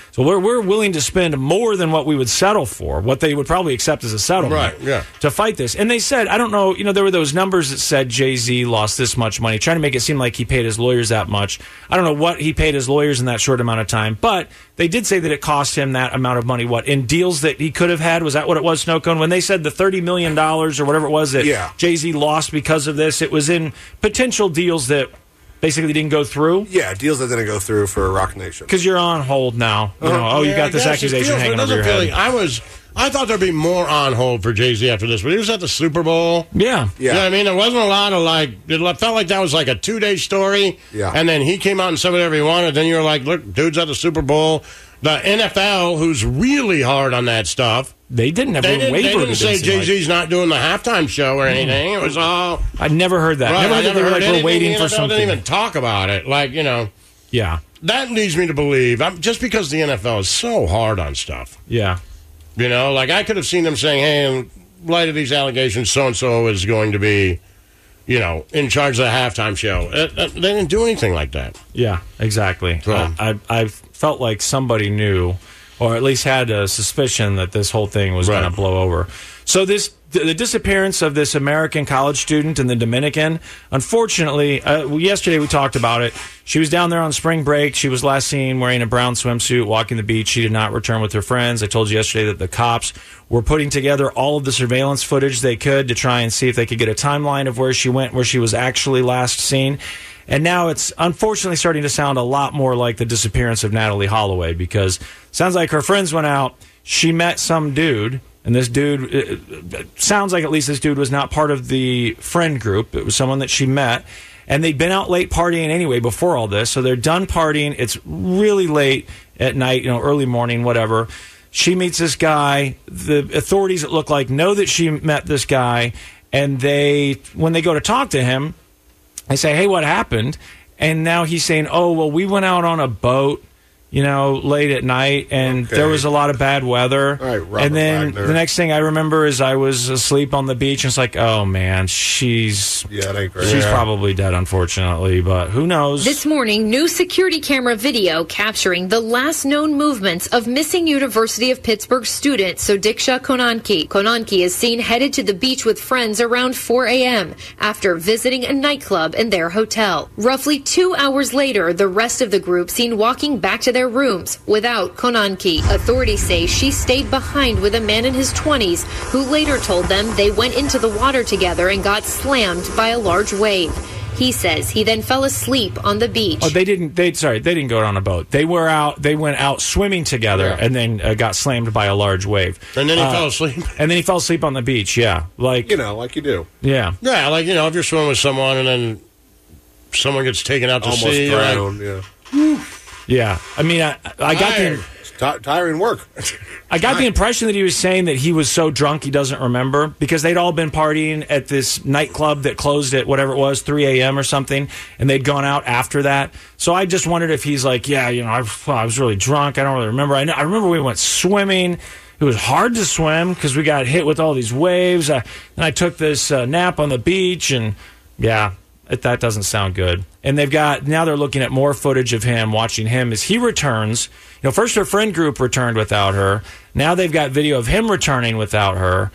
So we're we're willing to spend more than what we would settle for, what they would probably accept as a settlement, Right, yeah. to fight this. And they said, I don't know, you know, there were those numbers that said Jay-Z lost this much money, trying to make it seem like he paid his lawyers that much. I don't know what he paid his lawyers in that short amount of time, but they did say that it cost him that amount of money. What, in deals that he could have had? Was that what it was, Snowcone? When they said the thirty million dollars or whatever it was that Yeah. Jay-Z lost because of this, it was in potential deals that basically didn't go through? Yeah, deals that didn't go through for Rock Nation. Because you're on hold now. You know, Uh-huh. oh, you Yeah, got I this guess it accusation feels, hanging but it over your doesn't head. feel like- I was, I thought there'd be more on hold for Jay-Z after this, but he was at the Super Bowl. Yeah. You know what I mean? There wasn't a lot of, like, it felt like that was like a two-day story. Yeah. And then he came out and said whatever he wanted. Then you were like, look, dude's at the Super Bowl. The N F L, who's really hard on that stuff. They didn't have They a didn't, waiver. they didn't it say seem like. Jay-Z's not doing the halftime show or anything. It was all... I never heard that. Right, never I heard that never they were heard like, anything. we're waiting The for N F L something. didn't even talk about it. Like, you know... Yeah. That leads me to believe, I'm, just because the N F L is so hard on stuff. Yeah. You know, like I could have seen them saying, hey, in light of these allegations, so-and-so is going to be, you know, in charge of the halftime show. Uh, uh, they didn't do anything like that. Yeah, exactly. So- Uh, I, I felt like somebody knew, or at least had a suspicion that this whole thing was Right. going to blow over. So this the, the disappearance of this American college student in the Dominican, unfortunately, uh, yesterday we talked about it. She was down there on spring break. She was last seen wearing a brown swimsuit, walking the beach. She did not return with her friends. I told you yesterday that the cops were putting together all of the surveillance footage they could to try and see if they could get a timeline of where she went, where she was actually last seen. And now it's unfortunately starting to sound a lot more like the disappearance of Natalie Holloway, because it sounds like her friends went out, she met some dude, and this dude, it, it sounds like at least this dude was not part of the friend group. It was someone that she met, and they'd been out late partying anyway before all this, so they're done partying. It's really late at night, you know, early morning, whatever. She meets this guy. The authorities, it looked like, know that she met this guy, and they, when they go to talk to him, I say, hey, what happened? And now he's saying, oh, well, we went out on a boat, you know, late at night, and Okay. there was a lot of bad weather. All right, Robert and then Wagner. the next thing I remember is I was asleep on the beach, and it's like, oh, man, she's Yeah, it ain't great. she's Yeah. probably dead, unfortunately, but who knows? This morning, new security camera video capturing the last known movements of missing University of Pittsburgh student Sodiksha Konanki. Konanki is seen headed to the beach with friends around four a.m. after visiting a nightclub in their hotel. Roughly two hours later, the rest of the group seen walking back to their rooms without Konanki. Authorities say she stayed behind with a man in his twenties who later told them they went into the water together and got slammed by a large wave. He says he then fell asleep on the beach. Oh, they didn't. They sorry, they didn't go on a boat. They were out. They went out swimming together, Yeah. and then uh, got slammed by a large wave. And then he Uh, fell asleep. And then he fell asleep on the beach. Yeah, like You know, like you do. yeah. Yeah, like, you know, if you're swimming with someone and then someone gets taken out to Almost sea, you're like, drowned, yeah. Yeah, I mean, I, I got Tired. the It's ti- tiring work. I got the impression that he was saying that he was so drunk he doesn't remember, because they'd all been partying at this nightclub that closed at whatever it was three a.m. or something, and they'd gone out after that. So I just wondered if he's like, yeah, you know, I, well, I was really drunk. I don't really remember. I, know, I remember we went swimming. It was hard to swim because we got hit with all these waves. I, and I took this uh, nap on the beach, and yeah. It, that doesn't sound good. And they've got, now they're looking at more footage of him, watching him as he returns. You know, first her friend group returned without her. Now they've got video of him returning without her,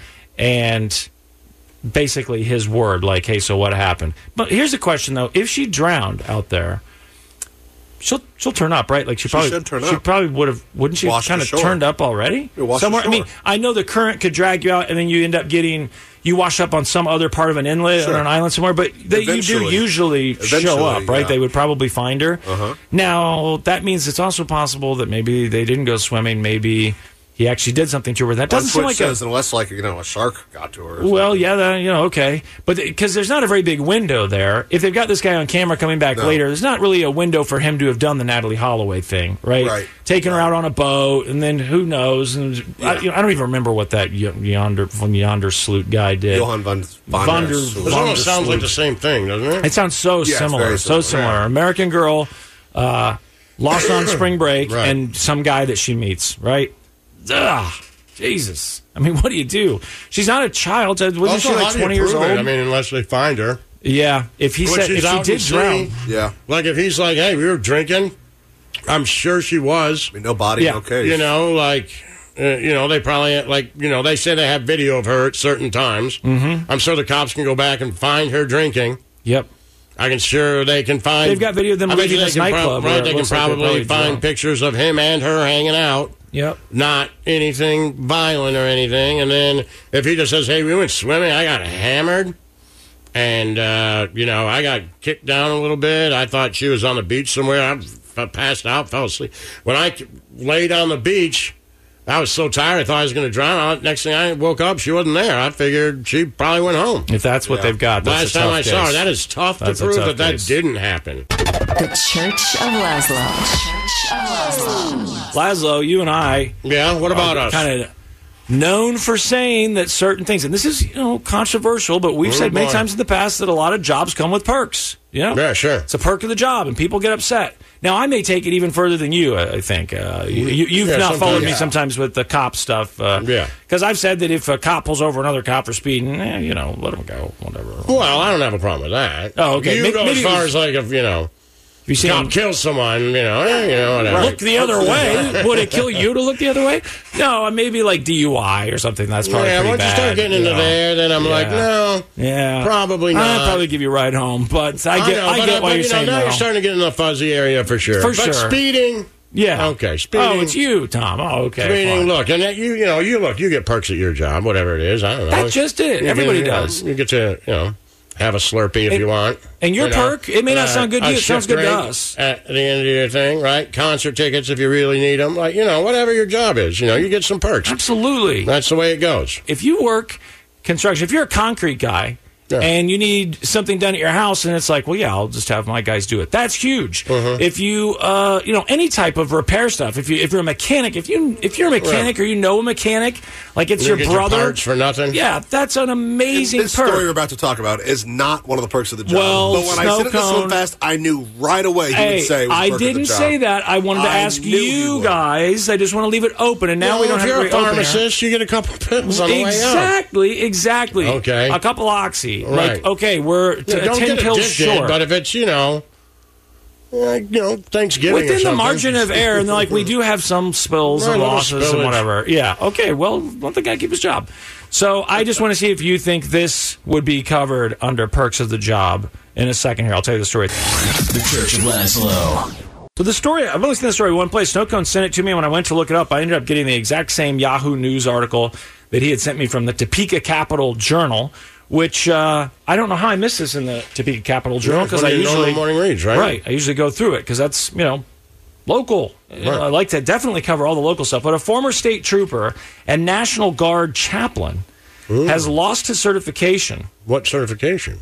and basically his word, like, hey, so what happened? But here's the question, though. If she drowned out there, she'll she'll turn up, right? Like she, She probably should turn She up. probably would have, wouldn't she? Wash Kind the of shore. turned up already. Yeah, wash the Somewhere. I mean, shore. I know the current could drag you out, and then you end up getting you wash up on some other part of an inlet Sure. or an island somewhere. But they, you do Eventually. usually show Eventually, up, right? yeah. They would probably find her. Uh-huh. Now that means it's also possible that maybe they didn't go swimming. Maybe he actually did something to her. That doesn't That's seem what like it says, a. unless, like, you know, a shark got to her. or Well, something. yeah, that, you know, okay, but because there's not a very big window there. If they've got this guy on camera coming back No. later, there's not really a window for him to have done the Natalie Holloway thing, right? Right. Taking her out on a boat, and then who knows? And I, you know, I don't even remember what that y- yonder von yonder sloot guy did. Johan van van Vander- der This Sloot. Vander- almost sounds like Sloot. the same thing, doesn't it? It sounds so Yeah, it's similar, very so similar. similar. American Girl, uh, lost on spring break, Right. and some guy that she meets, right? Ugh, Jesus. I mean, what do you do? She's not a child. Wasn't Also, she how like do you twenty years prove old? it? I mean, unless they find her. Yeah, if he When said she's if she out did at sea, drown, Yeah. Like if he's like, hey, we were drinking, I'm sure she was. I mean, no body, yeah. no case. You know, like, uh, you know, they probably, like, you know, they say they have video of her at certain times. Mm-hmm. I'm sure the cops can go back and find her drinking. Yep. I can sure they can find. They've got video of them I bet leaving you they this can nightclub. Pro- where right, it they can looks like they're probably find drunk. pictures of him and her hanging out. Yep. Not anything violent or anything. And then if he just says, hey, we went swimming, I got hammered. And, uh, you know, I got kicked down a little bit. I thought she was on the beach somewhere. I f- passed out, fell asleep. When I laid on the beach, I was so tired I thought I was going to drown. Next thing I woke up, she wasn't there. I figured she probably went home. If that's what Yeah. they've got, that's Last a time tough I saw her, case. that is tough That's to a prove tough that case. that didn't happen. The Church of Laszlo. Church of Laszlo. Laszlo, you and I. Yeah, what about us? Kind of known for saying that certain things, and this is, you know, controversial, but we've Oh, said many boy. times in the past that a lot of jobs come with perks. You know? Yeah, sure. It's a perk of the job, and people get upset. Now, I may take it even further than you, I think. Uh, you, you, you've Yeah, not sometimes, followed me yeah. sometimes with the cop stuff. Uh, Yeah. Because I've said that if a cop pulls over another cop for speeding, eh, you know, let him go, whatever. Well, I don't have a problem with that. Oh, okay. You Maybe- go maybe as it far was- as, like, if, you know, you see cop him- kills someone, you know, eh, you know, whatever. Look the other way. Would it kill you to look the other way? No, maybe like D U I or something. That's probably Yeah, pretty once you bad. start getting into know. there, then I'm like, Yeah. no, Yeah, probably not. I'd probably give you a ride home, but I get, I, know, but, get uh, why but, you're you know, saying now no. you're starting to get in the fuzzy area for sure. For but sure. speeding, Yeah. okay, speeding. Oh, it's you, Tom. Oh, okay. Speeding, fine. look, and that you, you know, you look, you get perks at your job, whatever it is. I don't know. That's just it. You Everybody get, you know, does. You get to, you know, have a Slurpee if And- you want. and your you know. perk, it may not sound good to a you, it sounds shift good to drink us. At the end of your thing, right? Concert tickets if you really need them. Like, you know, whatever your job is, you know, you get some perks. Absolutely. That's the way it goes. If you work construction, if you're a concrete guy, Yeah. and you need something done at your house, and it's like, well, yeah, I'll just have my guys do it. That's huge. Uh-huh. If you, uh, you know, any type of repair stuff. If you, if you're a mechanic, if you, if you're a mechanic Right. or you know a mechanic, like it's You your get brother, parts for nothing. Yeah, that's an amazing This perk. story you're about to talk about is not one of the perks of the job. Well, but when I snow said it to cone- Slim Fast, I knew right away he Hey, would say it was a I perk of the didn't job. say that. I wanted to I ask knew you you would. guys. I just want to leave it open, and now Well, we don't if have you're to a reopen here. pharmacist, you get a couple pills on the way out. Exactly, exactly. Okay. A couple oxy. Right. Like, okay, we're t- Yeah, don't ten get pills addicted, short. but if it's, you know, like, you know, Thanksgiving or Within the something. margin of error, and they're like, we do have some spills Right, and little losses and spillage. whatever. Yeah, okay, well, let the guy keep his job. So I just want to see if you think this would be covered under perks of the job in a second here. I'll tell you the story. The Church of Laszlo. So the story, I've only seen the story one place. Snowcone sent it to me, and when I went to look it up, I ended up getting the exact same Yahoo News article that he had sent me from the Topeka Capital Journal, which uh, I don't know how I missed this in the Topeka Capital Journal, Yeah, because one I of your usually... normal morning reads, right? Right, I usually go through it, because that's, you know, local. Right. I like to definitely cover all the local stuff. But a former state trooper and National Guard chaplain has lost his certification. What certification?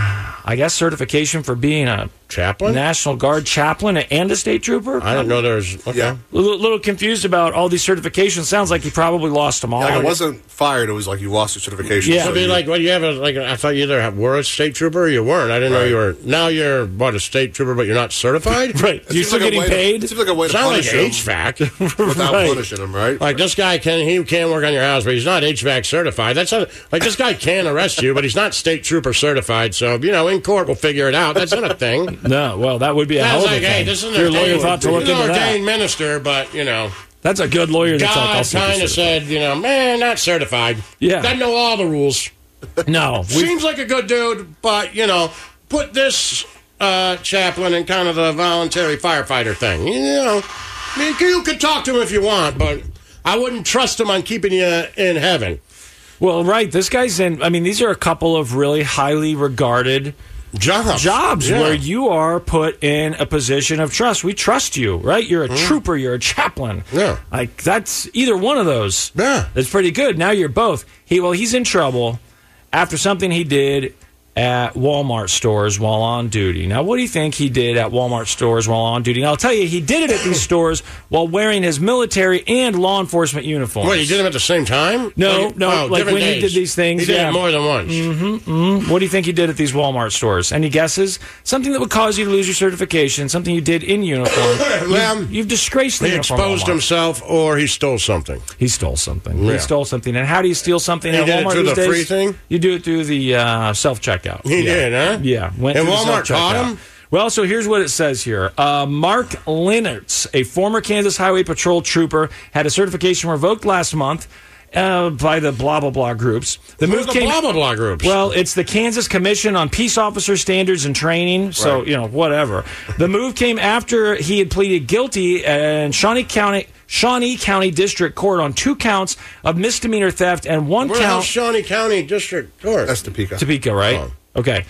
I guess certification for being a chaplain, National Guard chaplain, and a state trooper. I didn't know there was. Okay. Yeah. A little, little confused about all these certifications. Sounds like he probably lost them all. Like, it wasn't fired. It was like you lost your certification. Yeah. So it'd be like, what you have a, like, I thought you either have, were a state trooper or you weren't. I didn't know Right. you were. Now you're, what, a state trooper, but you're not certified? Right. It You're seems still like a getting way to- paid? It seems like a way to Sounds like punish him H V A C. without Right. punishing him, right? Like, this guy can, he can work on your house, but he's not H V A C certified. That's not, like, this guy can arrest you, but he's not state trooper certified. So, you know, in court, we'll figure it out. That's not a thing. No, well, that would be a hell That's of a like, hey, thing. this is an Your lawyer ordained- thought to look he's an into that. ordained minister, but, you know. That's a good lawyer that's like, I'll God see if kind he's of said, you know, man, not certified. Yeah. Doesn't know all the rules. No. we- Seems like a good dude, but, you know, put this uh, chaplain in kind of the voluntary firefighter thing. You know, I mean, you could talk to him if you want, but I wouldn't trust him on keeping you in heaven. Well, right. This guy's in. I mean, these are a couple of really highly regarded jobs, jobs Yeah. where you are put in a position of trust. We trust you, right? You're a trooper. You're a chaplain. Yeah. Like, that's either one of those. Yeah. That's pretty good. Now you're both. He Well, he's in trouble after something he did at Walmart stores while on duty. Now, what do you think he did at Walmart stores while on duty? And I'll tell you, he did it at these stores while wearing his military and law enforcement uniforms. What, you did them at the same time? No, Like, no, oh, like different when he days. did these things. He did yeah. it more than once. Mm-hmm, mm-hmm. What do you think he did at these Walmart stores? Any guesses? Something that would cause you to lose your certification, something you did in uniform. Well, you've, you've disgraced the He uniform. exposed Walmart. himself or he stole something. He stole something. Yeah. He stole something. And how do you steal something He at did it Walmart through these the days? free thing? You do it through the uh, self-checkout. He yeah. did, huh? Yeah. Went And through the Walmart caught self-checkout. him? Well, so here's what it says here. Uh, Mark Lennertz, a former Kansas Highway Patrol trooper, had a certification revoked last month uh, by the blah, blah, blah groups. The Who's move the came, blah, blah, blah groups? Well, it's the Kansas Commission on Peace Officer Standards and Training, so, Right. you know, whatever. The move came after he had pleaded guilty in Shawnee County... Shawnee County District Court on two counts of misdemeanor theft and one Where the hell's count... Shawnee County District Court? That's Topeka. Topeka, right? Oh. Okay.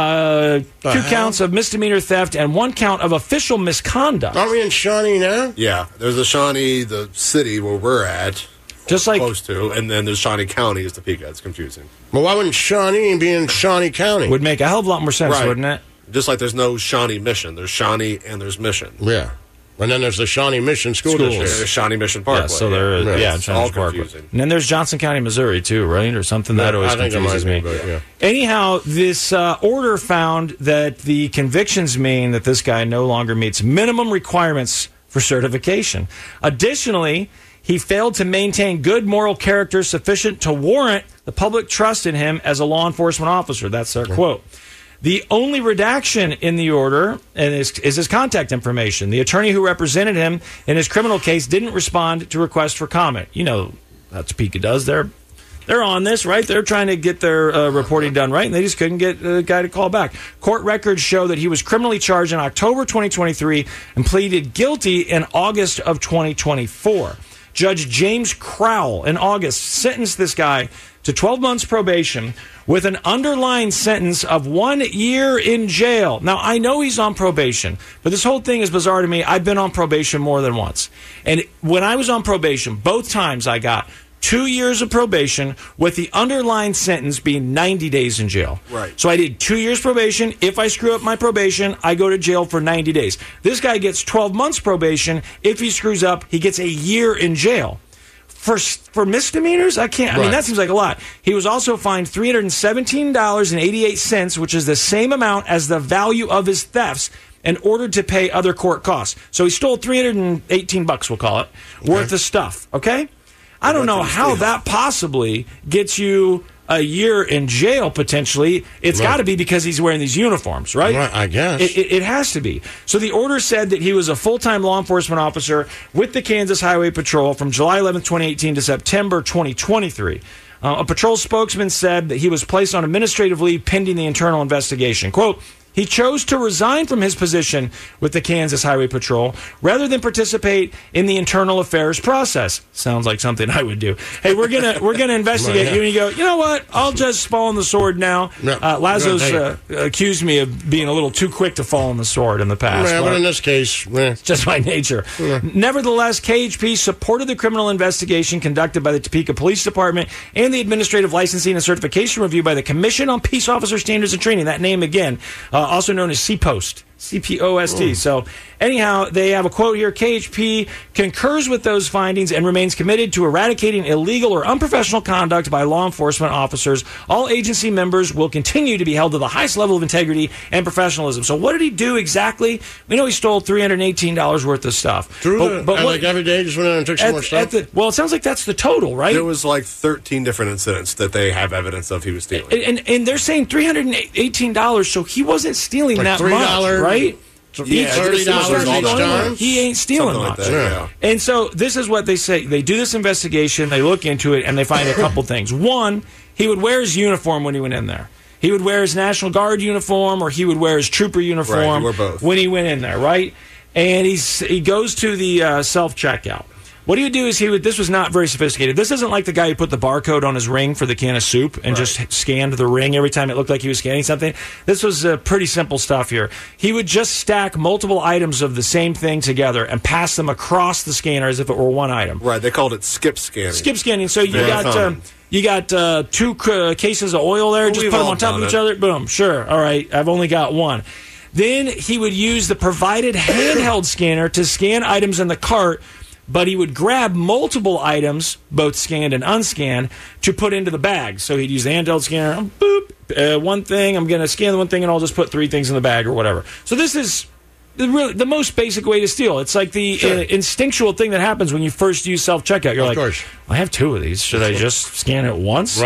Uh, two hell? counts of misdemeanor theft and one count of official misconduct. Aren't we in Shawnee now? Yeah, there's a Shawnee, the city where we're at. Just like close to, and then there's Shawnee County is Topeka. It's confusing. Well, why wouldn't Shawnee be in Shawnee County? Would make a hell of a lot more sense, Right. wouldn't it? Just like there's no Shawnee Mission. There's Shawnee and there's Mission. Yeah. And then there's the Shawnee Mission School Schools. District. There's Shawnee Mission Parkway. Yeah, so there is, yeah, yeah, it's Shawnee all Parkway. confusing. And then there's Johnson County, Missouri, too, right? Or something that always I think it confuses me. might be, but, yeah. Anyhow, this uh, order found that the convictions mean that this guy no longer meets minimum requirements for certification. Additionally, he failed to maintain good moral character sufficient to warrant the public trust in him as a law enforcement officer. That's their quote. The only redaction in the order is, is his contact information. The attorney who represented him in his criminal case didn't respond to requests for comment. You know, how Topeka does. They're, they're on this, right? They're trying to get their uh, reporting done right, and they just couldn't get a guy to call back. Court records show that he was criminally charged in October twenty twenty-three and pleaded guilty in August of twenty twenty-four. Judge James Crowell in August sentenced this guy to twelve months probation with an underlying sentence of one year in jail. Now, I know he's on probation, but this whole thing is bizarre to me. I've been on probation more than once. And when I was on probation, both times I got two years of probation with the underlying sentence being ninety days in jail. Right. So I did two years probation. If I screw up my probation, I go to jail for ninety days. This guy gets twelve months probation. If he screws up, he gets a year in jail. For for misdemeanors, I can't. I mean, Right. that seems like a lot. He was also fined three hundred seventeen dollars and eighty-eight cents, which is the same amount as the value of his thefts, and ordered to pay other court costs. So he stole three hundred eighteen bucks, we'll call it, Okay. worth of stuff. Okay? I don't know how that possibly gets you a year in jail, potentially. It's Right. got to be because he's wearing these uniforms, right? Right, I guess. It, it, it has to be. So the order said that he was a full-time law enforcement officer with the Kansas Highway Patrol from July eleventh, twenty eighteen to September twenty twenty-three. Uh, a patrol spokesman said that he was placed on administrative leave pending the internal investigation. Quote, he chose to resign from his position with the Kansas Highway Patrol rather than participate in the internal affairs process. Sounds like something I would do. Hey, we're gonna we're gonna investigate Right, yeah. you, and you go, you know what? I'll just fall on the sword now. Yeah. Uh, Lazo's Hey. uh, accused me of being a little too quick to fall on the sword in the past. Yeah, Well, but in this case, eh. it's just my nature. Yeah. Nevertheless, K H P supported the criminal investigation conducted by the Topeka Police Department and the Administrative Licensing and Certification Review by the Commission on Peace Officer Standards and Training. That name again, uh, also known as C Post. C P O S T. Oh. So, anyhow, they have a quote here. K H P concurs with those findings and remains committed to eradicating illegal or unprofessional conduct by law enforcement officers. All agency members will continue to be held to the highest level of integrity and professionalism. So, what did he do exactly? We know he stole three hundred eighteen dollars worth of stuff. Through But- the, but and what- like every day, just went in and took some at- more stuff. at the- well, it sounds like that's the total, right? There was like thirteen different incidents that they have evidence of he was stealing. And, and, and they're saying three hundred eighteen dollars, so he wasn't stealing Like that three dollars, much, right? Yeah, thirty dollars all each the time. He ain't stealing Something like much. that, yeah. And so this is what they say. They do this investigation, they look into it, and they find a couple things. One, he would wear his uniform when he went in there. He would wear his National Guard uniform, or he would wear his trooper uniform Right, he wore both. when he went in there, right? And he's he goes to the uh, self-checkout. What he would do is he would, this was not very sophisticated. This isn't like the guy who put the barcode on his ring for the can of soup and Right. just scanned the ring every time it looked like he was scanning something. This was uh, pretty simple stuff here. He would just stack multiple items of the same thing together and pass them across the scanner as if it were one item. Right, they called it skip scanning. Skip scanning. So you Very got uh, common. you got uh, two uh, cases of oil there. Well, just we've put them all on top of done each it. other. Boom. Sure. All right. I've only got one. Then he would use the provided handheld scanner to scan items in the cart, but he would grab multiple items, both scanned and unscanned, to put into the bag. So he'd use the handheld scanner. Boop. Uh, one thing. I'm going to scan the one thing, and I'll just put three things in the bag or whatever. So this is the, really, the most basic way to steal. It's like the Sure. uh, instinctual thing that happens when you first use self-checkout. You're Of like, course. I have two of these. Should I just scan it once? Right.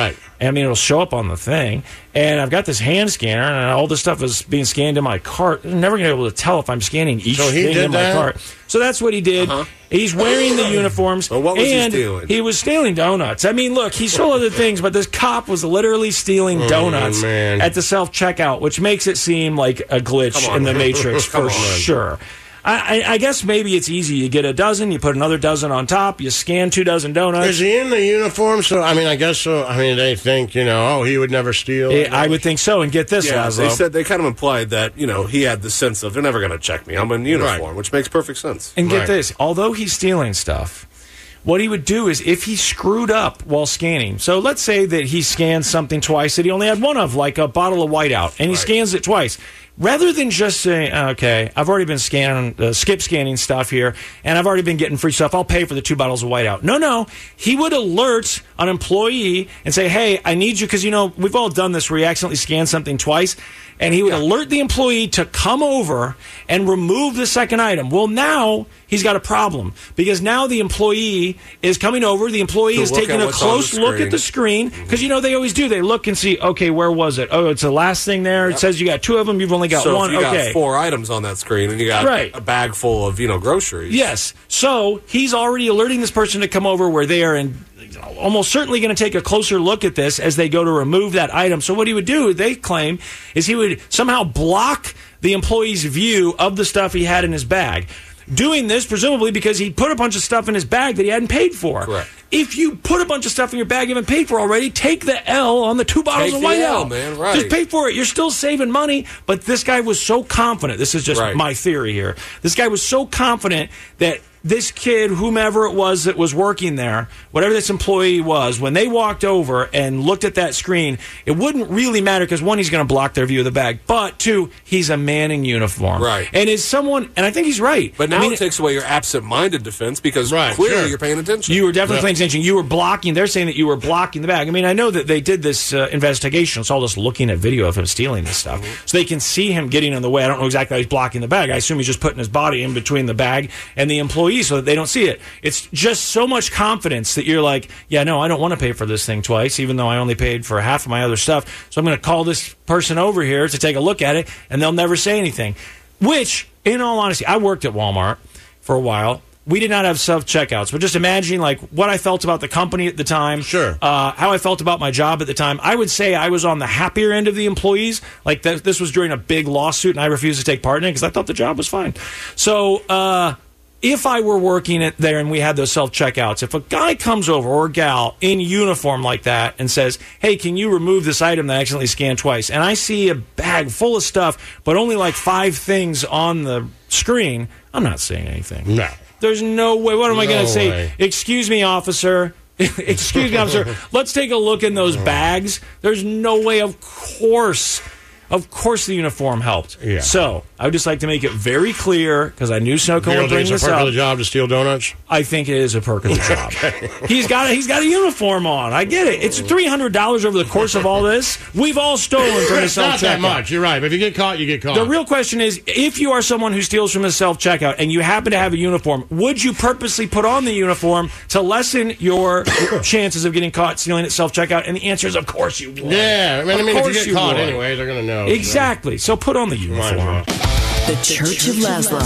I mean, it'll show up on the thing. And I've got this hand scanner, and all this stuff is being scanned in my cart. I'm never going to be able to tell if I'm scanning each so he thing did in that? my cart. So that's what he did. Uh-huh. He's wearing the uniforms. Well, what was he and stealing? He was stealing donuts. I mean, look, he stole other things, but this cop was literally stealing Oh, donuts man. at the self-checkout, which makes it seem like a glitch in the Matrix for Come on. sure. I, I, I guess maybe it's easy. You get a dozen, you put another dozen on top, you scan two dozen donuts. Is he in the uniform? So I mean, I guess so. I mean, they think you know, oh, he would never steal. Eh, I would think so. And get this, Yeah, Laszlo. they said they kind of implied that you know he had the sense of they're never going to check me. I'm in uniform, Right. which makes perfect sense. And get Right. this, although he's stealing stuff, what he would do is if he screwed up while scanning, so let's say that he scanned something twice that he only had one of, like a bottle of Whiteout, and he Right. scans it twice. Rather than just saying, okay, I've already been scanning, uh, skip scanning stuff here, and I've already been getting free stuff, I'll pay for the two bottles of Whiteout. No, no. He would alert an employee and say, hey, I need you, because, you know, we've all done this where you accidentally scan something twice, and he would alert the employee to come over and remove the second item. Well, now he's got a problem, because now the employee is coming over, the employee To is look taking at a what's on close the look at screen. the screen, because, you know, they always do. They look and see, okay, where was it? Oh, it's the last thing there. It says you got two of them, you've only got so one. if you Okay. got four items on that screen and you got Right. a bag full of you know groceries. Yes. So he's already alerting this person to come over where they are in, almost certainly going to take a closer look at this as they go to remove that item. So what he would do, they claim, is he would somehow block the employee's view of the stuff he had in his bag. Doing this, presumably, because he put a bunch of stuff in his bag that he hadn't paid for. Correct. If you put a bunch of stuff in your bag you haven't paid for already, take the L on the two bottles Take of the White L, Out. man, right. Just pay for it. You're still saving money. But this guy was so confident. This is just Right. my theory here. This guy was so confident that this kid, whomever it was that was working there, whatever this employee was, when they walked over and looked at that screen, it wouldn't really matter because, one, he's going to block their view of the bag, but, two, he's a man in uniform. Right. And is someone, and I think he's right. But now I mean, it takes away your absent-minded defense because Right, clearly sure. you're paying attention. you were definitely Yeah. paying attention. You were blocking. They're saying that you were blocking the bag. I mean, I know that they did this uh, investigation. It's all just looking at video of him stealing this stuff. Mm-hmm. So they can see him getting in the way. I don't know exactly how he's blocking the bag. I assume he's just putting his body in between the bag and the employee so that they don't see it. It's just so much confidence that you're like, yeah, no, I don't want to pay for this thing twice, even though I only paid for half of my other stuff. So I'm going to call this person over here to take a look at it, and they'll never say anything. Which, in all honesty, I worked at Walmart for a while. We did not have self-checkouts, but just imagine like what I felt about the company at the time, Sure. uh, how I felt about my job at the time. I would say I was on the happier end of the employees. Like th- this was during a big lawsuit, and I refused to take part in it because I thought the job was fine. So uh, if I were working it there and we had those self-checkouts, if a guy comes over or a gal in uniform like that and says, hey, can you remove this item that I accidentally scanned twice? And I see a bag full of stuff, but only like five things on the screen, I'm not saying anything. No. There's no way. What am I going No to say? way. Excuse me, officer. Excuse me, officer. Let's take a look in those bags. There's no way. Of course. Of course the uniform helped. Yeah. So, I would just like to make it very clear, because I knew Snowcone You would don't bring think it's this a perk up. of the job to steal donuts? I think it is a perk of the job. He's got a, he's got a uniform on. I get it. It's three hundred dollars over the course of all this. We've all stolen from the It's not that self-checkout. much. You're right. But if you get caught, you get caught. The real question is, if you are someone who steals from a self-checkout and you happen to have a uniform, would you purposely put on the uniform to lessen your chances of getting caught stealing at self-checkout? And the answer is, of course you would. Yeah. I mean, Of I mean if course you get caught would. anyway, they're going to know. Exactly. So put on the uniform. The Church of Laszlo.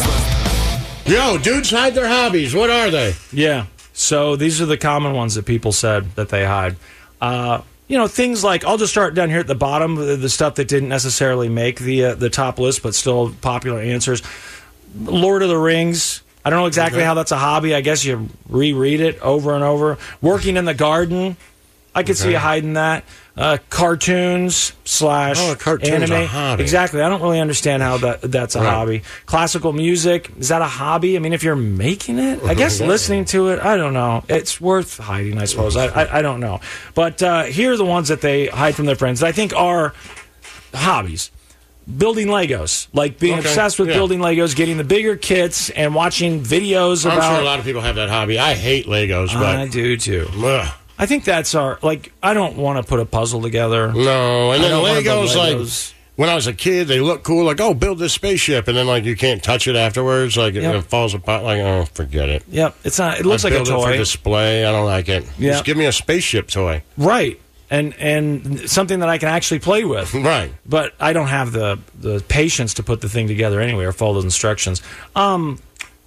Yo, dudes hide their hobbies. What are they? Yeah. So these are the common ones that people said that they hide. Uh, you know, things like, I'll just start down here at the bottom, the, the stuff that didn't necessarily make the uh, the top list, but still popular answers. Lord of the Rings. I don't know exactly Okay. how that's a hobby. I guess you reread it over and over. Working in the garden. I could see Okay. you hiding that. Uh, cartoons slash Oh, a cartoon's anime. a hobby. Exactly. I don't really understand how that that's a Right. hobby. Classical music, is that a hobby? I mean, if you're making it, I guess listening to it, I don't know. It's worth hiding, I suppose. I I, I don't know. But uh, here are the ones that they hide from their friends that I think are hobbies. Building Legos, like being Okay, obsessed with yeah. building Legos, getting the bigger kits, and watching videos I'm about. sure a lot of people have that hobby. I hate Legos, but I do too. Ugh. I think that's our like. I don't want to put a puzzle together. No, and I then don't wanna build Legos, like Legos. when I was a kid, they look cool. Like, oh, build this spaceship, and then like you can't touch it afterwards. Like it, Yep. it falls apart. Like, oh, forget it. Yep, it's not. It looks I like a build it for toy, display. I don't like it. Yeah. Just give me a spaceship toy. right? and and something that I can actually play with. Right. But I don't have the, the patience to put the thing together anyway or follow those instructions. Um,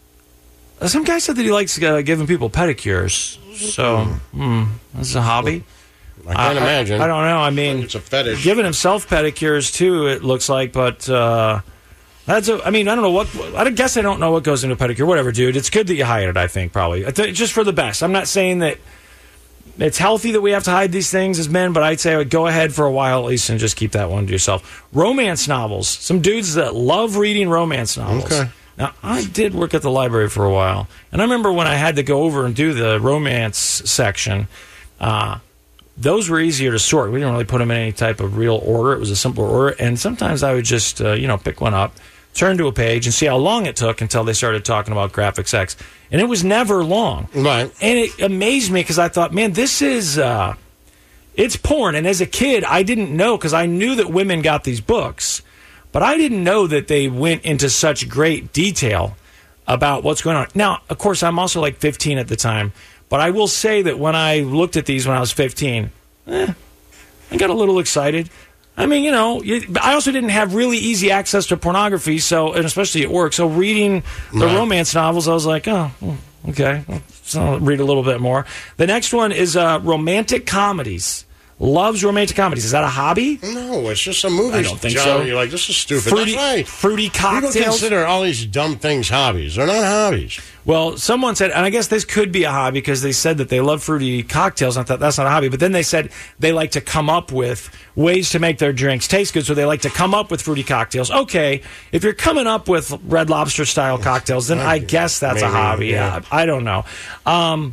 some guy said that he likes uh, giving people pedicures. So, hmm, this is a hobby. I can't I, imagine. I, I don't know. I mean, it's a fetish. Giving himself pedicures too, it looks like, but uh, that's a, I mean, I don't know what, I guess I don't know what goes into a pedicure. Whatever, dude. It's good that you hide it, I think, probably. I th- just for the best. I'm not saying that it's healthy that we have to hide these things as men, but I'd say I would go ahead for a while at least and just keep that one to yourself. Romance novels. Some dudes that love reading romance novels. Okay. Now, I did work at the library for a while, and I remember when I had to go over and do the romance section, uh, those were easier to sort. We didn't really put them in any type of real order. It was a simpler order, and sometimes I would just, uh, you know, pick one up, turn to a page, and see how long it took until they started talking about graphic sex. And it was never long. Right. And it amazed me because I thought, man, this is, uh, it's porn. And as a kid, I didn't know, because I knew that women got these books, but I didn't know that they went into such great detail about what's going on. Now, of course, I'm also like fifteen at the time, but I will say that when I looked at these when I was fifteen, eh, I got a little excited. I mean, you know, I also didn't have really easy access to pornography, so, and especially at work. So reading the right. romance novels, I was like, oh, okay, so I'll read a little bit more. The next one is uh, romantic comedies. Loves romantic comedies. Is that a hobby? No, it's just a movie. I don't think John, so. You're like, this is stupid. Fruity, That's right. fruity cocktails. People consider all these dumb things hobbies. They're not hobbies. Well, someone said, and I guess this could be a hobby because they said that they love fruity cocktails. I thought that's not a hobby. But then they said they like to come up with ways to make their drinks taste good, so they like to come up with fruity cocktails. Okay, if you're coming up with Red Lobster style cocktails, then I guess that's Maybe, a hobby. yeah. I, I don't know. Um,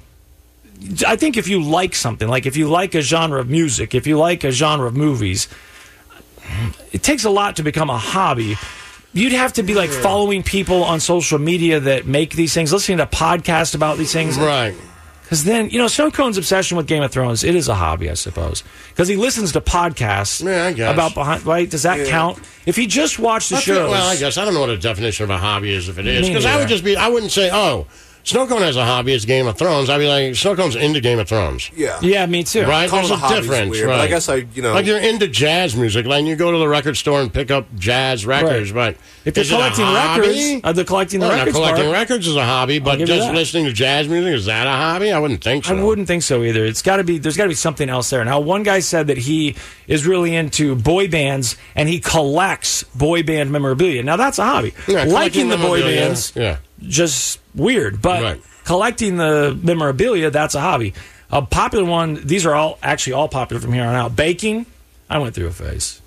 I think if you like something, like if you like a genre of music, if you like a genre of movies, it takes a lot to become a hobby. You'd have to be like following people on social media that make these things, listening to podcasts about these things. Right. Because then, you know, Snow Cone's obsession with Game of Thrones, it is a hobby, I suppose. Because he listens to podcasts yeah, I guess. about behind, right? Does that yeah. count? If he just watched the I shows. think, well, I guess I don't know what a definition of a hobby is if it is. Me Because I neither. would just be, I wouldn't say, oh, Snow Cone has a hobby, it's Game of Thrones. I'd be like, Snow Cone's into Game of Thrones. Yeah. Yeah, me too. Right? Calling There's it a a hobby's difference. weird, right. but I guess I, you know. Like you're into jazz music. Like you go to the record store and pick up jazz records, Right. but If you're is it a collecting hobby? records, uh, the collecting the Well, now, records collecting part, records is a hobby, but give you just that. listening to jazz music, is that a hobby? I wouldn't think so. I wouldn't think so either. It's got to be. There's got to be something else there. Now, one guy said that he is really into boy bands and he collects boy band memorabilia. Now, that's a hobby. Yeah, Liking the boy memorabilia, bands, yeah. just weird. But Right. collecting the memorabilia, that's a hobby. A popular one. These are all actually all popular from here on out. Baking. I went through a phase.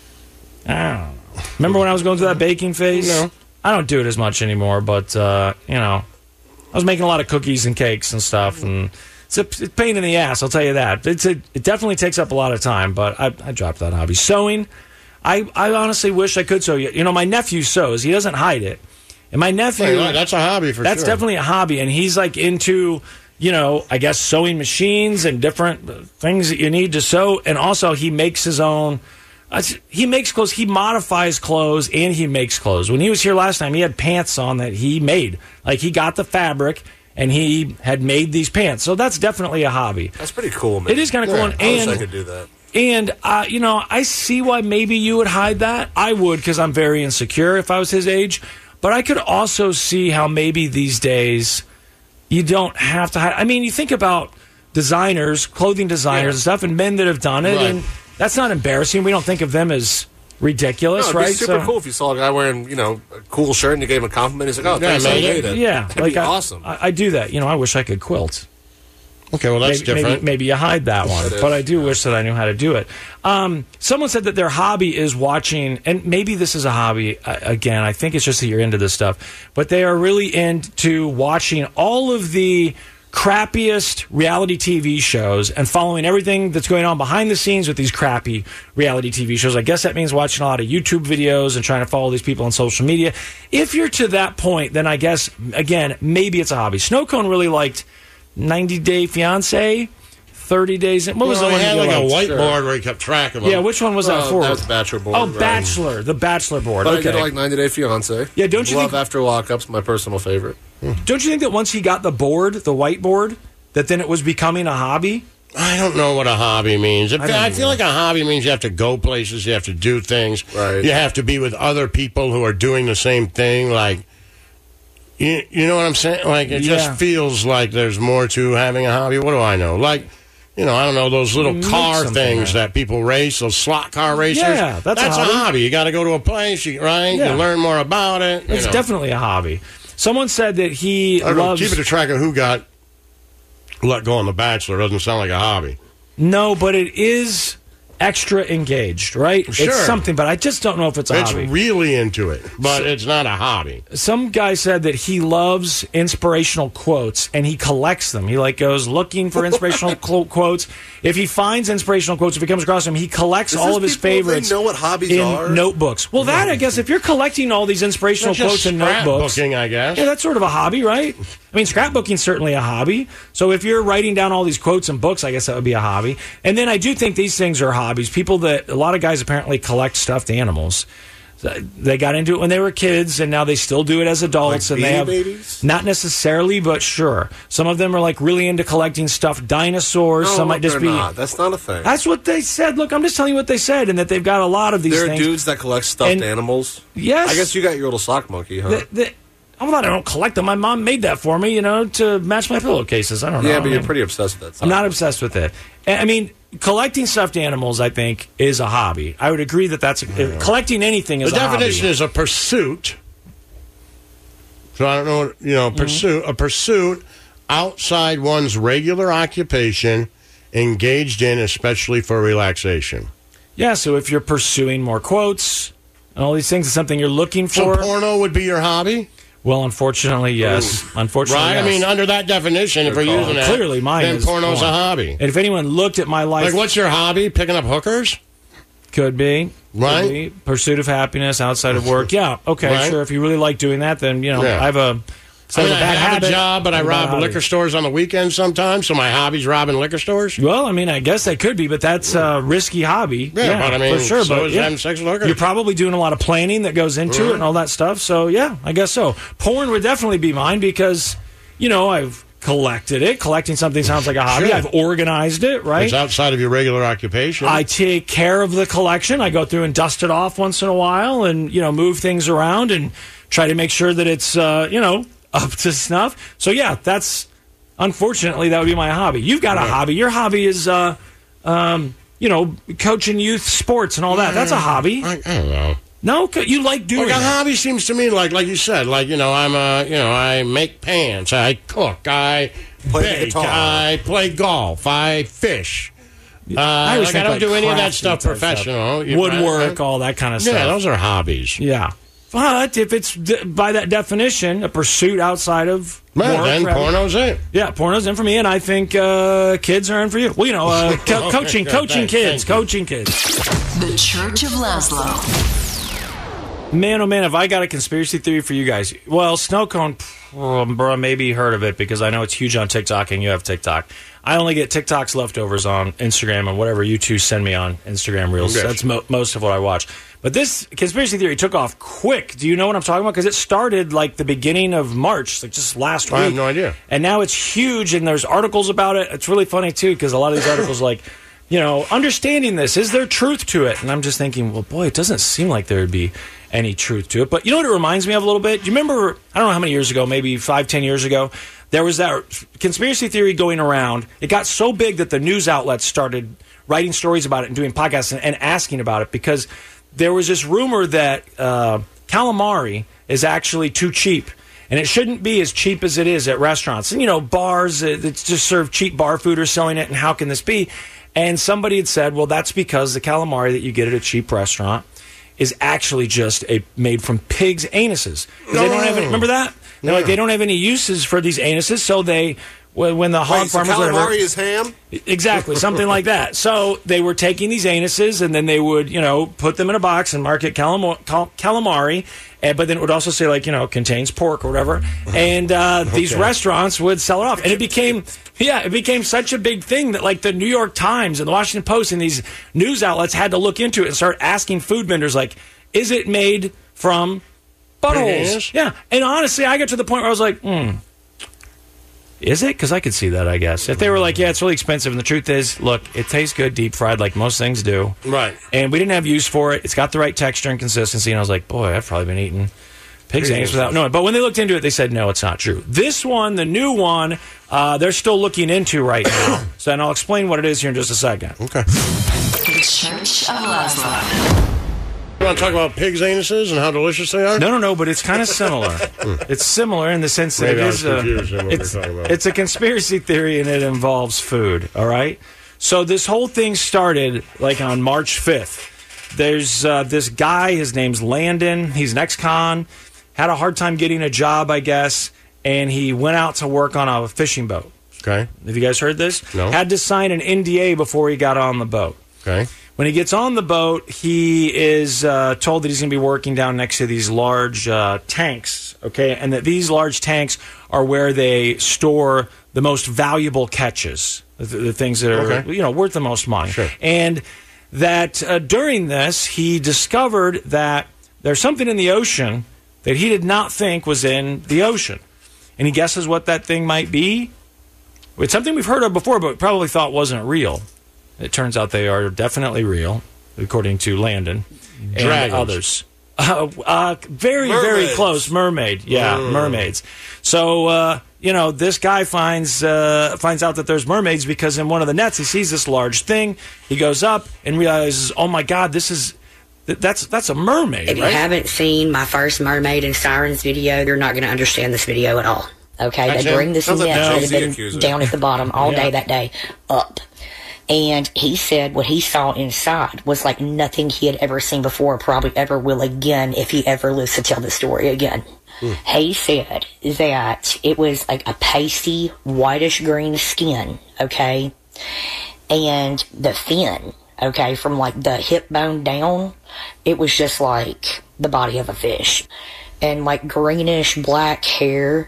I don't know. Remember when I was going through that baking phase? No. I don't do it as much anymore, but uh, you know, I was making a lot of cookies and cakes and stuff, and it's a, it's a pain in the ass. I'll tell you that. It's a, it definitely takes up a lot of time, but I, I dropped that hobby. Sewing, I, I honestly wish I could sew. You know, my nephew sews. He doesn't hide it, and my nephew. Hey, right, that's a hobby for That's sure. definitely a hobby, and he's like into, you know, I guess sewing machines and different things that you need to sew, and also he makes his own. Uh, he makes clothes. He modifies clothes, and he makes clothes. When he was here last time, he had pants on that he made. Like he got the fabric, and he had made these pants. So that's definitely a hobby. That's pretty cool, man. It is kind of cool, Yeah, and I wish I could do that. and uh, you know, I see why maybe you would hide that. I would, because I'm very insecure if I was his age. But I could also see how maybe these days you don't have to hide. I mean, you think about designers, clothing designers Yeah. and stuff, and men that have done it, Right. and that's not embarrassing. We don't think of them as ridiculous, No, it'd right? be super So- cool if you saw a guy wearing, you know, a cool shirt and you gave him a compliment. He's like, "Oh, Yeah, thanks, I made made it. it." Yeah, that'd like be I, awesome. I, I do that. You know, I wish I could quilt. Okay, well, that's maybe, different. Maybe, maybe you hide that one, That is, but I do wish that I knew how to do it. Um, someone said that their hobby is watching, and maybe this is a hobby. Uh, again, I think it's just that you're into this stuff, but they are really into watching all of the crappiest reality T V shows and following everything that's going on behind the scenes with these crappy reality T V shows. I guess that means watching a lot of YouTube videos and trying to follow these people on social media. If you're to that point, then I guess, again, maybe it's a hobby. Snow Cone really liked ninety Day Fiancé, thirty days. What was Well, the he one had you like a liked? whiteboard where he kept track of them. Yeah, which one was that Well, for? that was Bachelor Board, Oh, right. Bachelor, the Bachelor board. But okay. I did like ninety Day Fiance. Yeah, don't you Love think- After Lockup's my personal favorite. Don't you think that once he got the board, the whiteboard, that then it was becoming a hobby? I don't know what a hobby means. I I, don't I feel like a hobby means you have to go places, you have to do things, Right. you have to be with other people who are doing the same thing. Like, you, you know what I'm saying? Like, it Yeah. just feels like there's more to having a hobby. What do I know? Like, you know, I don't know, those little Make car something, things right? that people race, those slot car racers. Yeah, that's a a hobby. hobby. You got to go to a place, you, right? Yeah. You learn more about it. you It's know. definitely a hobby. Someone said that he I don't know, loves... keeping a track of who got let go on The Bachelor doesn't sound like a hobby. No, but it is extra engaged, right? Sure. It's something, but I just don't know if it's a It's hobby. really into it, but it's not a hobby. Some guy said that he loves inspirational quotes and he collects them. He like goes looking for inspirational clo- quotes. If he finds inspirational quotes, if he comes across them, he collects Is all this of his people, they favorites. know what hobbies in are? notebooks. Well, that I guess if you're collecting all these inspirational That's just quotes in notebooks, scrapbooking, I guess. yeah, that's sort of a hobby, right? I mean, scrapbooking's certainly a hobby. So if you're writing down all these quotes in books, I guess that would be a hobby. And then I do think these things are hobbies. People that a lot of guys apparently collect stuffed animals. They got into it when they were kids, and now they still do it as adults. Like and they Beanie have Babies? not necessarily, but sure. Some of them are like really into collecting stuffed dinosaurs. No, Some might just they're be. not. That's not a thing. That's what they said. Look, I'm just telling you what they said, and that they've got a lot of these There are things. dudes that collect stuffed And- animals. Yes. I guess you got your little sock monkey, huh? The- the- I'm not. I don't collect them. My mom made that for me, you know, to match my pillowcases. I don't know. yeah, I but you're mean, pretty obsessed with that. I'm not obsessed with it. And, I mean, collecting stuffed animals, I think, is a hobby. I would agree that that's a, if collecting anything is The a hobby. definition is a pursuit. So I don't know, what, you know, Mm-hmm. pursuit a pursuit outside one's regular occupation, engaged in especially for relaxation. Yeah. So if you're pursuing more quotes and all these things, it's something you're looking So for. porno would be your hobby? Well, unfortunately, yes. Unfortunately, Right? yes. I mean, under that definition, if we're Well, using that, clearly mine then is porno's porn. a hobby. And if anyone looked at my life, Like, what's your hobby? Picking up hookers? could be Right. could be. Pursuit of happiness outside of work. Yeah. Okay. Right. Sure. If you really like doing that, then you know Yeah. I have a. I mean, a I bad have habit a job, but I and a bad rob hobby. liquor stores on the weekends sometimes, so my hobby's robbing liquor stores? Well, I mean, I guess that could be, but that's a risky hobby. Yeah, but I mean, for sure. so but is yeah. having sex with hookers. You're probably doing a lot of planning that goes into it and all that stuff. So yeah, I guess so. Porn would definitely be mine because, you know, I've collected it. Collecting something sounds like a hobby. Sure. I've organized it, right? It's outside of your regular occupation. I take care of the collection. I go through and dust it off once in a while and, you know, move things around and try to make sure that it's, uh, you know, up to snuff. So, yeah, that's, unfortunately, that would be my hobby. You've got a Right. hobby. Your hobby is, uh, um, you know, coaching youth sports and all that. That's a hobby. I, I don't know. No, co- you like doing Like a that. hobby seems to me like, like you said, like, you know, I'm a, you know, I make pants, I cook, I Play the bake, guitar. I play golf, I fish. Uh, I always like, think I don't like do any of that crafty stuff type professional. You- Woodwork, I- I- all that kind of stuff. Yeah, those are hobbies. Yeah. But if it's d- by that definition, a pursuit outside of Well, work, then rather- porno's it. Yeah, porno's in for me, and I think uh, kids are in for you. Well, you know, uh, co- coaching, Okay, coaching thanks, kids, thank you. coaching kids. The Church of Laszlo. Man, oh man, have I got a conspiracy theory for you guys? Well, snow cone, um, bro, maybe heard of it because I know it's huge on TikTok, and you have TikTok. I only get TikTok's leftovers on Instagram and whatever you two send me on Instagram Reels. Yes. That's mo- most of what I watch. But this conspiracy theory took off quick. Do you know what I'm talking about? Because it started like the beginning of March, like just last week. I have no idea. And now it's huge, and there's articles about it. It's really funny, too, because a lot of these articles like, you know, understanding this, is there truth to it? And I'm just thinking, well, boy, it doesn't seem like there would be any truth to it. But you know what it reminds me of a little bit? Do you remember, I don't know how many years ago, maybe five, ten years ago, there was that conspiracy theory going around. It got so big that the news outlets started writing stories about it and doing podcasts and, and asking about it because there was this rumor that uh, calamari is actually too cheap. And it shouldn't be as cheap as it is at restaurants. And, you know, bars uh, that just serve cheap bar food are selling it, and how can this be? And somebody had said, well, that's because the calamari that you get at a cheap restaurant is actually just a made from pigs' anuses. 'Cause They don't have any, remember that? They're Yeah. like, they don't have any uses for these anuses, so they, when when the hog Wait, so farmers... calamari whatever- is ham? Exactly, something like that. So they were taking these anuses, and then they would, you know, put them in a box and mark it calam- cal- calamari, and, but then it would also say, like, you know, contains pork or whatever. And uh, these Okay. restaurants would sell it off. And it became, yeah, it became such a big thing that, like, the New York Times and the Washington Post and these news outlets had to look into it and start asking food vendors, like, is it made from buttholes? Yes. Yeah. And honestly, I got to the point where I was like, hmm. Is it? Because I could see that, I guess. If they were like, yeah, it's really expensive, and the truth is, look, it tastes good deep fried like most things do. Right. And we didn't have use for it. It's got the right texture and consistency. And I was like, boy, I've probably been eating pig's anus without knowing. But when they looked into it, they said, no, it's not true. This one, the new one, uh, they're still looking into right now. So, and I'll explain what it is here in just a second. Okay. The Church of Laszlo. You want to talk about pigs' anuses and how delicious they are? No, no, no, but it's kind of similar. It's similar in the sense that Maybe it I is was a, confused in what it's, we're talking about. it's a conspiracy theory and it involves food, all right? So this whole thing started like on March fifth. There's uh, this guy, his name's Landon. He's an ex-con, had a hard time getting a job, I guess, and he went out to work on a fishing boat. Okay. Have you guys heard this? No. Had to sign an N D A before he got on the boat. Okay. When he gets on the boat, he is uh, told that he's going to be working down next to these large uh, tanks, okay, and that these large tanks are where they store the most valuable catches, the, the things that are Okay. you know worth the most money. Sure. And that uh, during this, he discovered that there's something in the ocean that he did not think was in the ocean, and he guesses what that thing might be. It's something we've heard of before, but probably thought wasn't real. It turns out they are definitely real, according to Landon and Dragons. others. Uh, uh, very, very Mermaids. close. Mermaid. Yeah, Mm. mermaids. So, uh, you know, this guy finds uh, finds out that there's mermaids because in one of the nets he sees this large thing. He goes up and realizes, oh, my God, this is... th- That's that's a mermaid, If you right? haven't seen my first Mermaid and Sirens video, you're not going to understand this video at all. Okay, That's they him? bring this Sounds net like that Jay-Z had been accuser. down at the bottom all Yeah. day that day up. And he said what he saw inside was like nothing he had ever seen before, probably ever will again if he ever lives to tell the story again. He said that it was like a pasty, whitish green skin, okay? And the fin, okay, from like the hip bone down, it was just like the body of a fish. And like greenish black hair,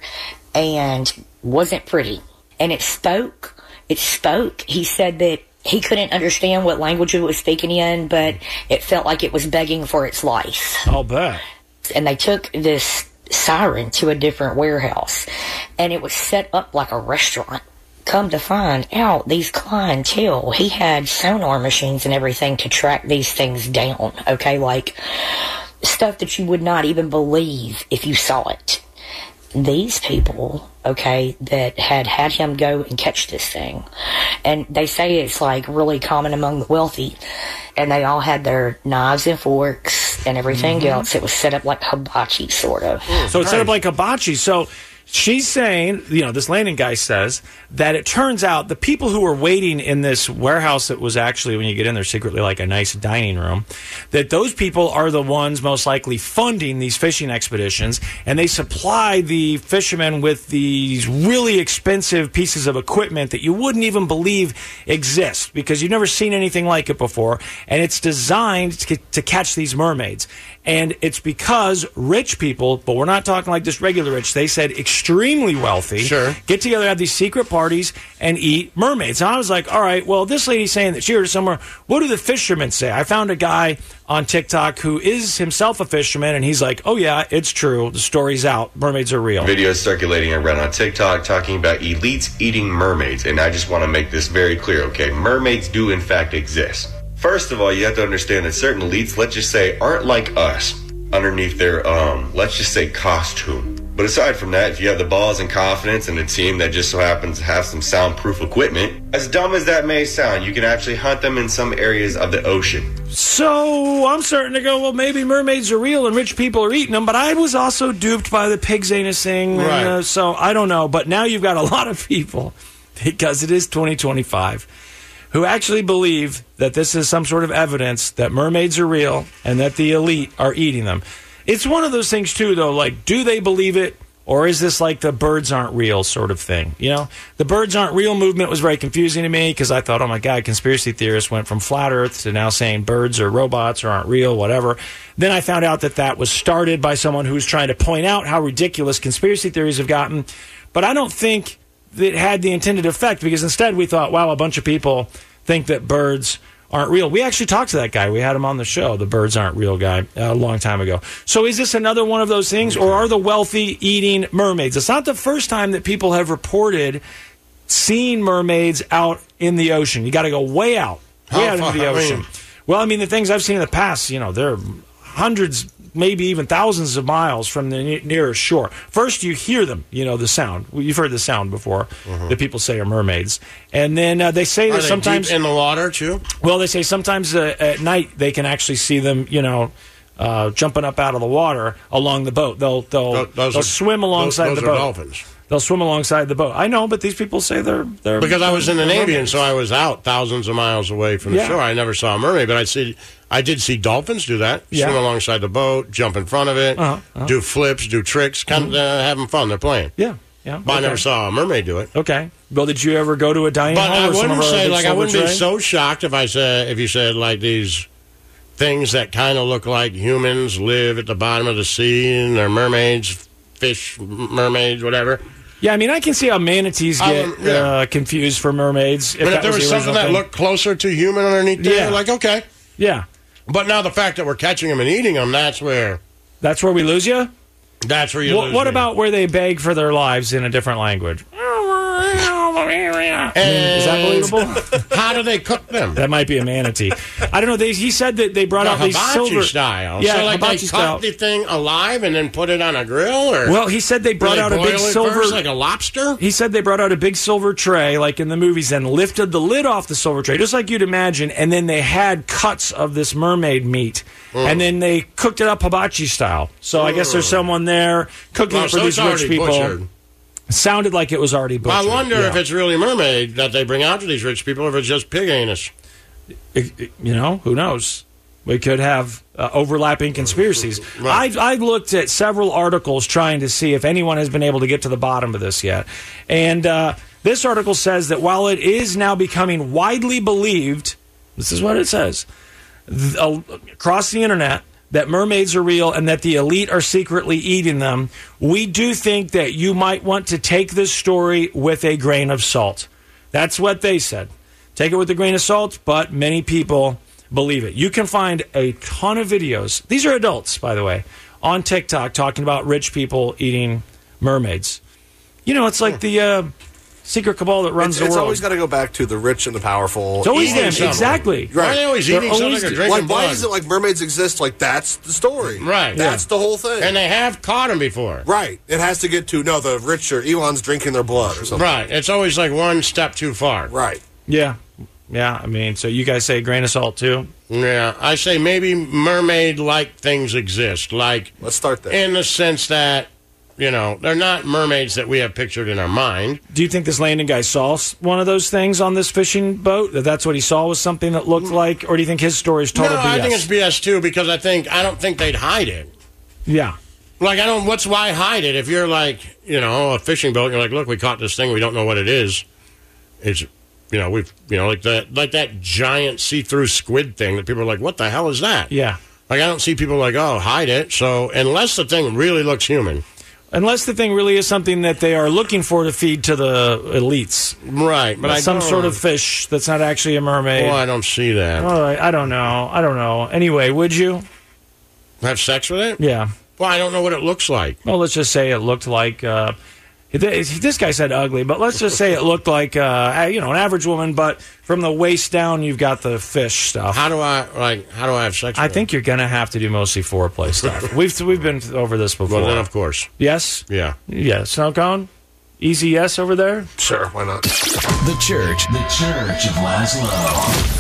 and wasn't pretty. And it spoke. It spoke. He said that he couldn't understand what language it was speaking in, but it felt like it was begging for its life. I'll bet. And they took this siren to a different warehouse, and it was set up like a restaurant. Come to find out, these clientele, he had sonar machines and everything to track these things down, okay? Like stuff that you would not even believe if you saw it. These people, okay, that had had him go and catch this thing, and they say it's like really common among the wealthy, and they all had their knives and forks and everything Mhm. else. It was set up like hibachi, sort of. So it's set up like hibachi. So she's saying, you know, this Landon guy says that it turns out the people who were waiting in this warehouse that was actually, when you get in there, secretly like a nice dining room, that those people are the ones most likely funding these fishing expeditions, and they supply the fishermen with these really expensive pieces of equipment that you wouldn't even believe exist because you've never seen anything like it before, and it's designed to, to catch these mermaids. And it's because rich people, but we're not talking like just regular rich, they said extremely wealthy, Sure. get together, have these secret parties, and eat mermaids. And I was like, all right, well, this lady's saying that she heard it somewhere. What do the fishermen say? I found a guy on TikTok who is himself a fisherman, and he's like, oh, yeah, it's true. The story's out. Mermaids are real. Videos circulating around on TikTok talking about elites eating mermaids, and I just want to make this very clear, okay? Mermaids do in fact exist. First of all, you have to understand that certain elites, let's just say, aren't like us underneath their, um, let's just say, costume. But aside from that, if you have the balls and confidence and a team that just so happens to have some soundproof equipment, as dumb as that may sound, you can actually hunt them in some areas of the ocean. So I'm starting to go, well, maybe mermaids are real and rich people are eating them, but I was also duped by the pig's anus thing. Right. Uh, so I don't know. But now you've got a lot of people, because it is twenty twenty-five, who actually believe that this is some sort of evidence that mermaids are real and that the elite are eating them. It's one of those things, too, though, like, do they believe it, or is this like the birds aren't real sort of thing? You know, the birds aren't real movement was very confusing to me because I thought, oh, my God, conspiracy theorists went from flat earth to now saying birds are robots or aren't real, whatever. Then I found out that that was started by someone who's trying to point out how ridiculous conspiracy theories have gotten. But I don't think that it had the intended effect, because instead we thought, wow, a bunch of people think that birds aren't real. We actually talked to that guy. We had him on the show, the birds aren't real guy, uh, a long time ago. So is this another one of those things, or are the wealthy eating mermaids? It's not the first time that people have reported seeing mermaids out in the ocean. You got to go way out, way How out far? into the I ocean. mean- Well, I mean, the things I've seen in the past, you know, they're hundreds, maybe even thousands of miles from the ne- nearest shore. First, you hear them, you know, the sound. Well, you've heard the sound before that people say are mermaids. And then uh, they say Are that they sometimes... deep in the water, too? Well, they say sometimes uh, at night they can actually see them, you know, uh, jumping up out of the water along the boat. They'll they'll, Those- those they'll are- swim alongside those- the those are boat. dolphins. They'll swim alongside the boat. I know, but these people say they're... they're Because I was in the they're Navy, and mermaids. so I was out thousands of miles away from the Yeah. shore. I never saw a mermaid, but I see, I did see dolphins do that. Yeah. Swim alongside the boat, jump in front of it, Uh-huh, uh-huh. do flips, do tricks, kind of uh, having fun. They're playing. Yeah, yeah. But I okay. never saw a mermaid do it. Okay. Well, did you ever go to a dining But hall? I or some of wouldn't our say, big like, I silver wouldn't be tray? so shocked if I said, if you said, like, these things that kind of look like humans live at the bottom of the sea, and they're mermaids, fish, m- mermaids, whatever. Yeah, I mean, I can see how manatees I get would- yeah. uh, confused for mermaids. If But that if there was was the something original that thing. looked closer to human underneath there, Yeah. like, okay. Yeah. But now the fact that we're catching them and eating them, that's where... That's where we lose you? That's where you What, lose what me. about where they beg for their lives in a different language? Is that believable? How do they cook them? That might be a manatee. I don't know. They, he said that they brought The out these hibachi silver style. Yeah, so like hibachi they style. cut the thing alive and then put it on a grill, or Well, he said they do brought they out a boil big it silver first, like a lobster. He said they brought out a big silver tray, like in the movies, and lifted the lid off the silver tray, just like you'd imagine. And then they had cuts of this mermaid meat, Mm. and then they cooked it up hibachi style. So I guess there's someone there cooking Well, it for so these it's rich already people. butchered. Sounded like it was already butchered. I wonder yeah. if it's really mermaid that they bring out to these rich people, or if it's just pig anus. It- it- you know, who knows? We could have uh, overlapping conspiracies. I've, I've looked at several articles trying to see if anyone has been able to get to the bottom of this yet. And uh, this article says that while it is now becoming widely believed, this is what it says, th- uh, across the internet, that mermaids are real and that the elite are secretly eating them, we do think that you might want to take this story with a grain of salt. That's what they said. Take it with a grain of salt, but many people believe it. You can find a ton of videos. These are adults, by the way, on TikTok talking about rich people eating mermaids. You know, it's like the uh, secret cabal that runs It's, the it's world. always got to go back to the rich and the powerful. It's always eating them, something. exactly. Right. Why are they always They're eating something always- or drinking Like, why blood? is it like mermaids exist? Like, that's the story. Right. That's Yeah. the whole thing. And they have caught them before. Right. It has to get to, no, the rich or Elon's drinking their blood or something. Right. It's always like one step too far. Right. Yeah. Yeah, I mean, so you guys say grain of salt too? Yeah, I say maybe mermaid-like things exist. Like, let's start there. In the sense that, you know, they're not mermaids that we have pictured in our mind. Do you think this landing guy saw s- one of those things on this fishing boat? That that's what he saw was something that looked like, or do you think his story is total no, B S? I think it's B S too because I think I don't think they'd hide it. Yeah. Like I don't. What's why hide it? If you're like, you know, a fishing boat, and you're like, look, we caught this thing. We don't know what it is. It's, you know, we've, you know, like that, like that giant see-through squid thing that people are like, what the hell is that? Yeah. Like I don't see people like, oh, hide it. So unless the thing really looks human. Unless the thing really is something that they are looking for to feed to the elites. Right, but I some don't- sort of fish that's not actually a mermaid. Well, I don't see that. All right, I don't know. I don't know. Anyway, would you? Have sex with it? Yeah. Well, I don't know what it looks like. Well, let's just say it looked like. Uh, this guy said ugly, but let's just say it looked like uh, you know, an average woman. But from the waist down, you've got the fish stuff. How do I like? How do I have sex? I with think you're gonna have to do mostly foreplay stuff. we've we've been over this before. Well, then of course. Yes. Yeah. Yeah. Snow cone. Easy yes over there. Sure. Why not? The Church. The Church of Laszlo.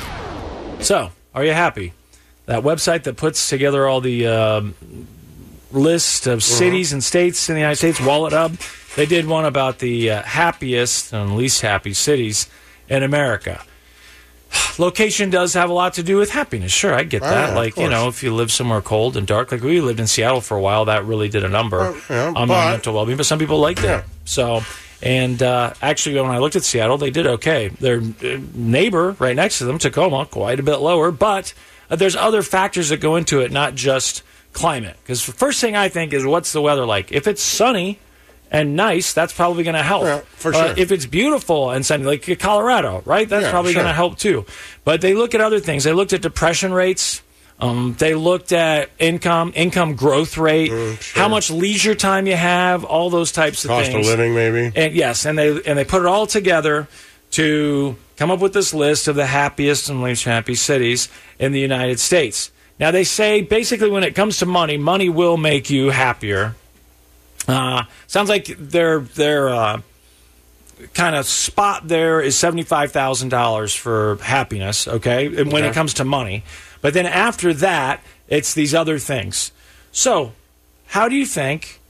So, are you happy? That website that puts together all the um, list of cities and states in the United States, Wallet Hub, they did one about the uh, happiest and least happy cities in America. Location does have a lot to do with happiness. Sure, I get Oh, that. yeah, like, of you know, course. if you live somewhere cold and dark, like we lived in Seattle for a while, that really did a number Oh, yeah, on my but- mental well-being. But some people like that. Yeah. So, and uh, actually, when I looked at Seattle, they did okay. Their uh, neighbor right next to them, Tacoma, quite a bit lower. But uh, there's other factors that go into it, not just climate. Because the first thing I think is, what's the weather like? If it's sunny and nice, that's probably going to help. Yeah, for Uh, sure. if it's beautiful and sunny, like Colorado, right? That's Yeah, probably sure. going to help too. But they look at other things. They looked at depression rates. Um, they looked at income, income growth rate, sure. how much leisure time you have, all those types of Cost things. of living, maybe. And yes, and they and they put it all together to come up with this list of the happiest and least happy cities in the United States. Now they say basically when it comes to money, money will make you happier. Uh, sounds like their their uh, kind of spot there is seventy-five thousand dollars for happiness. Okay, and when Okay. it comes to money, but then after that, it's these other things. So, how do you think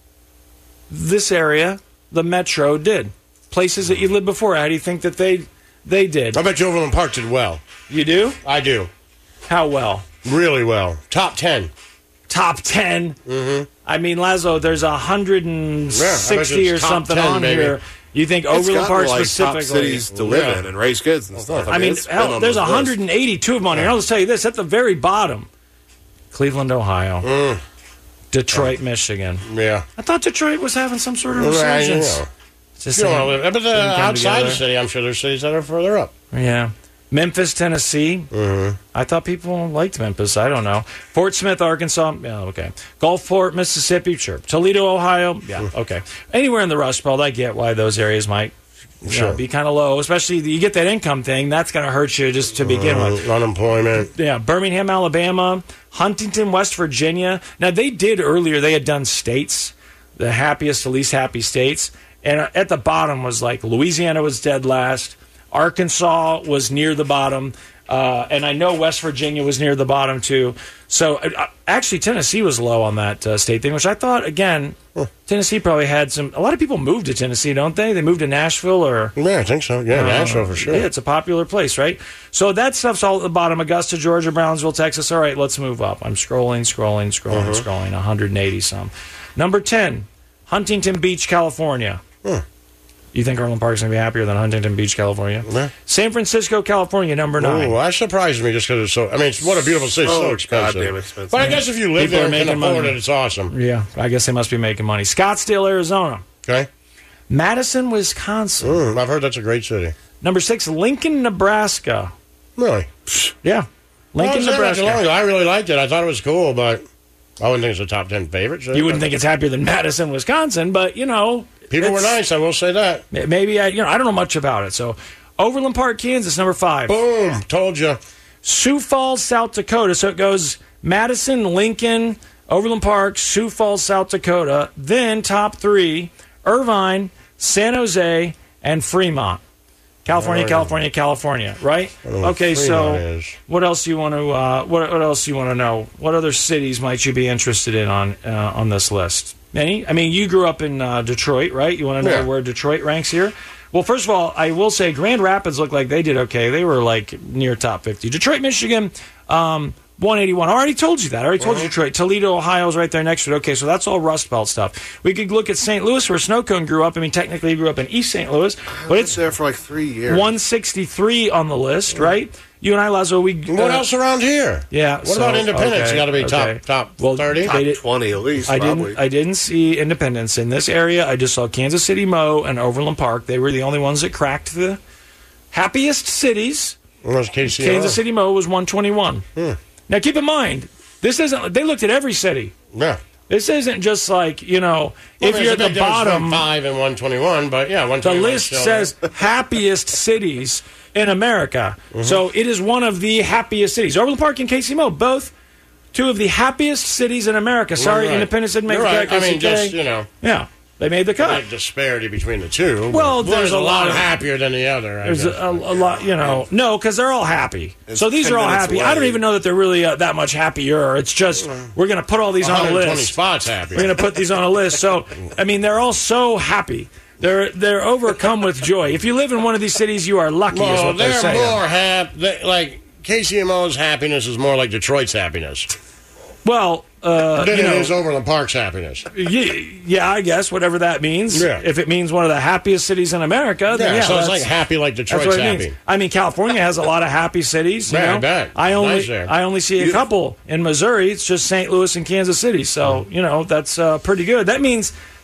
this area, the metro, did? Places that you lived before, how do you think that they they did? I bet you Overland Park did well. You do? I do. How well? Really well. Top ten. Top ten? Mm-hmm. I mean, Lazo, there's one hundred sixty Yeah, I bet or it's top something ten, on baby. here. You think It's Overland gotten, Park like, specifically? top cities to live Yeah. in and raise kids and stuff. I mean, it's been hell, on there's this one hundred eighty-two of them on here. I'll just tell you this: at the very bottom, Cleveland, Ohio, Mm. Detroit, Michigan. Yeah. I thought Detroit was having some sort of Well, I resurgence. know. It's just You don't saying, wanna live- but the, didn't come outside the together. city, I'm sure there's cities that are further up. Yeah. Memphis, Tennessee. Mm-hmm. I thought people liked Memphis. I don't know. Fort Smith, Arkansas. Yeah, okay. Gulfport, Mississippi. Sure. Toledo, Ohio. Yeah, Mm. okay. Anywhere in the Rust Belt, I get why those areas might you Sure. know, be kind of low. Especially you get that income thing. That's going to hurt you just to begin Uh, with. Unemployment. Yeah, Birmingham, Alabama, Huntington, West Virginia. Now, they did earlier, they had done states, the happiest to least happy states. And uh, at the bottom was like Louisiana was dead last. Arkansas was near the bottom. Uh, and I know West Virginia was near the bottom, too. So, uh, actually, Tennessee was low on that uh, state thing, which I thought, again, Tennessee probably had some... A lot of people move to Tennessee, don't they? They moved to Nashville or... Yeah, I think so. Yeah, Uh, Nashville for sure. Yeah, it's a popular place, right? So that stuff's all at the bottom. Augusta, Georgia, Brownsville, Texas. All right, let's move up. I'm scrolling, scrolling, scrolling, Uh-huh. scrolling. one hundred eighty some. Number ten, Huntington Beach, California. Huh. You think Overland Park's going to be happier than Huntington Beach, California? Yeah. San Francisco, California, number nine. Oh, that surprises me just because it's so... I mean, it's, what a beautiful city. It's so Oh, expensive. goddamn expensive. But I guess if you live People there are and can making afford money. it, it's awesome. Yeah, I guess they must be making money. Scottsdale, Arizona. Okay. Madison, Wisconsin. Mm, I've heard that's a great city. Number six, Lincoln, Nebraska. Really? Yeah. Lincoln, Well, I was there not Nebraska. too long ago. I really liked it. I thought it was cool, but I wouldn't think it's a top ten favorite. city. You wouldn't think it's happier than Madison, Wisconsin, but you know, People were it's- nice, I will say that. Maybe I, you know, I don't know much about it. So, Overland Park, Kansas, number five. Boom, told you. Sioux Falls, South Dakota. So it goes Madison, Lincoln, Overland Park, Sioux Falls, South Dakota. Then top three: Irvine, San Jose, and Fremont. California, Right. California, California. Right? I don't know what Okay. So, Fremont is. what else do you want to? Uh, what, what else do you want to know? What other cities might you be interested in on uh, on this list? Any? I mean, you grew up in uh, Detroit, right? You want to know Yeah. where Detroit ranks here? Well, first of all, I will say Grand Rapids looked like they did okay. They were like near top fifty. Detroit, Michigan, um, one eighty-one. I already told you that. I already told you Detroit. Toledo, Ohio is right there next to it. Okay, so that's all Rust Belt stuff. We could look at Saint Louis, where Snowcone grew up. I mean, technically he grew up in East Saint Louis, but it's there for like three years. one sixty-three on the list, right? You and I, Lazo, we... What uh, else around here? Yeah. What so- about Independence? okay, You got to be okay. top top Well, thirty. they did- twenty at least, I probably. didn't. I didn't see Independence in this area. I just saw Kansas City, Mo, and Overland Park. They were the only ones that cracked the happiest cities. Where's K C R? Kansas City, Mo was one twenty-one. Hmm. Now, keep in mind, this isn't. They looked at every city. Yeah. This isn't just like you know, Well, if there's you're a at the big difference between bottom. five and one twenty-one, but yeah, one The twenty-one. list says happiest cities in America. Mm-hmm. So it is one of the happiest cities. Overland Park and K C M O, both two of the happiest cities in America. Sorry, Right. Independence didn't make You're the right. cut. I mean, K C K. just you know, Yeah, they made the cut. big disparity between the two. Well, but there's one's a lot of- happier than the other. I There's a, guess. a, a lot, you know. No, because they're all happy. It's so these ten are all minutes happy. I don't away. even know that they're really uh, that much happier. It's just we're going to put all these on a one hundred twenty list. spots happy. We're going to put these on a list. So, I mean, they're all so happy. They're they're overcome with joy. If you live in one of these cities, you are lucky. is Well, what they're, they're saying. more happy. Like K C M O's happiness is more like Detroit's happiness. Well, uh, Then you it know, is Overland Park's happiness. yeah, yeah, I guess whatever that means. Yeah. If it means one of the happiest cities in America, then Yeah, yeah, so it's that's- like happy like That's Detroit's what it happy. means. I mean, California has a lot of happy cities. You Yeah, I know? bet. I only, Nice there. I only see a couple in Missouri. It's just Saint Louis and Kansas City. So you know that's uh, pretty good. That means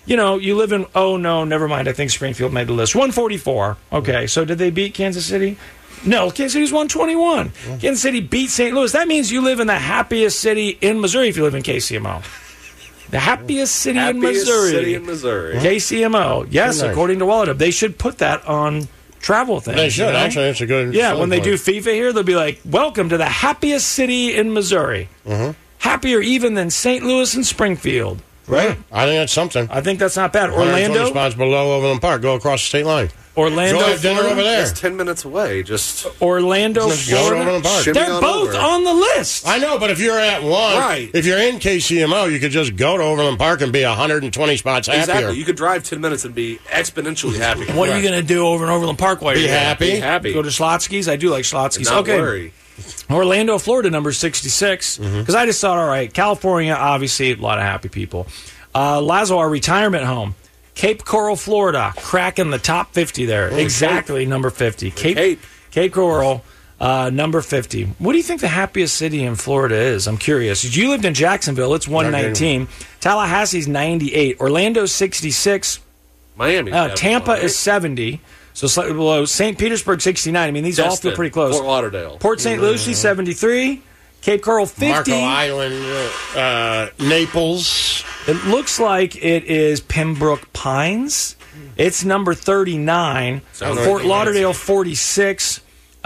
you know, you live in, oh, no, never mind. I think Springfield made the list. one forty-four. Okay, so did they beat Kansas City? No, Kansas City's one twenty-one. Mm-hmm. Kansas City beat Saint Louis. That means you live in the happiest city in Missouri if you live in K C M O. The happiest city happiest in Missouri. city in Missouri. K C M O. Yes, nice. According to Wallet Hub. They should put that on travel things. They should. You know? Actually, it's a good... Yeah, when they do FIFA here, they'll be like, welcome to the happiest city in Missouri. Mm-hmm. Happier even than Saint Louis and Springfield. Right? I think that's something. I think that's not bad. Orlando? spots below Overland Park. Go across the state line. Orlando, Go have dinner Florida? over there. It's ten minutes away. Just Orlando, Just go to Florida. Overland Park. They're on both over. on the list. I know, but if you're at one, Right. if you're in K C M O, you could just go to Overland Park and be one hundred twenty spots happier. exactly. You could drive ten minutes and be exponentially happy. What are you going to do over in Overland Park while Be you're there? happy. Be happy. Go to Slotsky's? I do like Slotsky's. Not Okay. worry. Orlando, Florida, number sixty-six. Because Mm-hmm. I just thought, all right, California, obviously, a lot of happy people. Uh, Lazo, our retirement home. Cape Coral, Florida, cracking the top fifty there. Oh, exactly, Cape. number fifty. Cape, Cape. Cape Coral, uh, number fifty. What do you think the happiest city in Florida is? I'm curious. You lived in Jacksonville. It's one nineteen. Tallahassee's ninety-eight. Orlando's sixty-six. Miami. Uh, Tampa is seventy. So slightly below. Saint Petersburg, sixty-nine. I mean, these all Destin, feel pretty close. Fort Lauderdale. Port Saint Lucie, seventy-three. Cape Coral, fifty. Marco Island, uh, Naples. It looks like it is Pembroke Pines. It's number thirty-nine. Sounds Fort like Lauderdale, forty-six.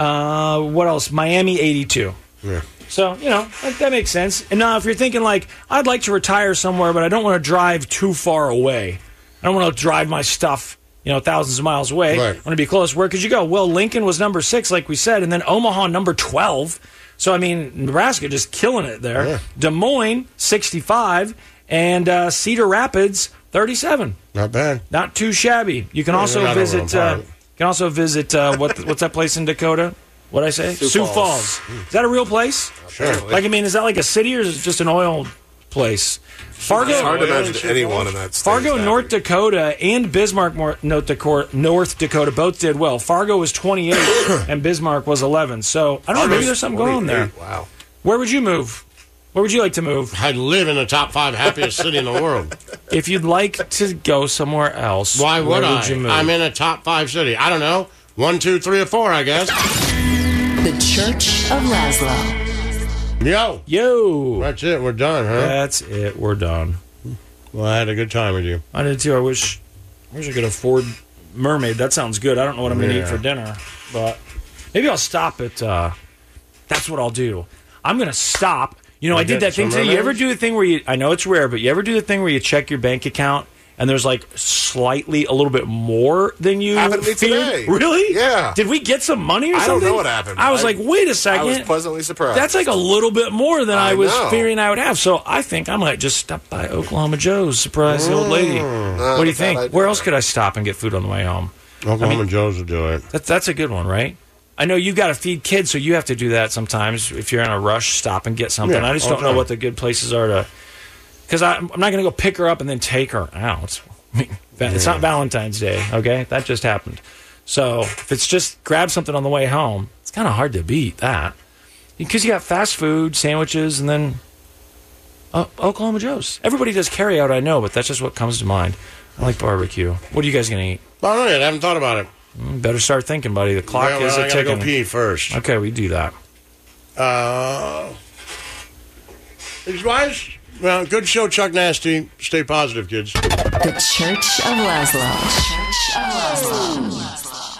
Uh, what else? Miami, eighty-two. Yeah. So, you know, that, that makes sense. And now if you're thinking like, I'd like to retire somewhere, but I don't want to drive too far away. I don't want to drive my stuff, you know, thousands of miles away. Right. I want to be close. Where could you go? Well, Lincoln was number six, like we said, and then Omaha, number twelve. So, I mean, Nebraska just killing it there. Yeah. Des Moines, sixty-five. And uh, Cedar Rapids, thirty-seven. Not bad. Not too shabby. You can Yeah, also they're not visit. Overland Uh, Park. you can also visit. Uh, what what's that place in Dakota? What'd I say? Sioux Falls. Falls. Is that a real place? Sure. Like, I mean, is that like a city or is it just an oil place? Fargo, It's hard to Oil imagine and anyone Sioux in that state. Fargo, is North happy. Dakota, and Bismarck, Mor- North Dakota, North Dakota, both did well. Fargo was twenty-eight, and Bismarck was eleven. So I don't know. Maybe there's something going on there. twenty-eight. Wow. Where would you move? Where would you like to move? I'd live in the top five happiest city in the world. If you'd like to go somewhere else, Why would where I? would you move? I'm in a top five city. I don't know. One, two, three, or four, I guess. The Church of Laszlo. Yo. Yo. That's it. We're done, huh? That's it. We're done. Well, I had a good time with you. I did too. I wish, I wish I could afford Mermaid. That sounds good. I don't know what I'm going to Yeah. eat for dinner, but maybe I'll stop at. Uh, that's what I'll do. I'm going to stop. You know, You I did get that thing some today. You ever Mermaids? do the thing where you? I know it's rare, but you ever do the thing where you check your bank account and there's like slightly a little bit more than you Happened to me feared? today. Really? Yeah. Did we get some money or I don't something? know what happened. I was I- like, wait a second. I was pleasantly surprised. That's like a little bit more than I, I was know. fearing I would have. So I think I might just stop by Oklahoma Joe's, surprise the old lady. Not What do you a bad think? idea. Where else could I stop and get food on the way home? Oklahoma I mean- Joe's will do it. That's that's a good one, right? I know you got to feed kids, so you have to do that sometimes. If you're in a rush, stop and get something. Yeah, I just all don't the know time. what the good places are to. Because I'm not going to go pick her up and then take her out. I mean, it's not Valentine's Day, okay? That just happened. So if it's just grab something on the way home, it's kind of hard to beat that. Because you got fast food, sandwiches, and then uh, Oklahoma Joe's. Everybody does carry out, I know, but that's just what comes to mind. I like barbecue. What are you guys going to eat? I don't know yet. I haven't thought about it. Mm, better start thinking, buddy. The clock Yeah, well, is I a gotta ticking. go pee first. Okay, we do that. Uh, wise. Well, good show, Chuck Nasty. Stay positive, kids. The Church of Laszlo. Church of Laszlo.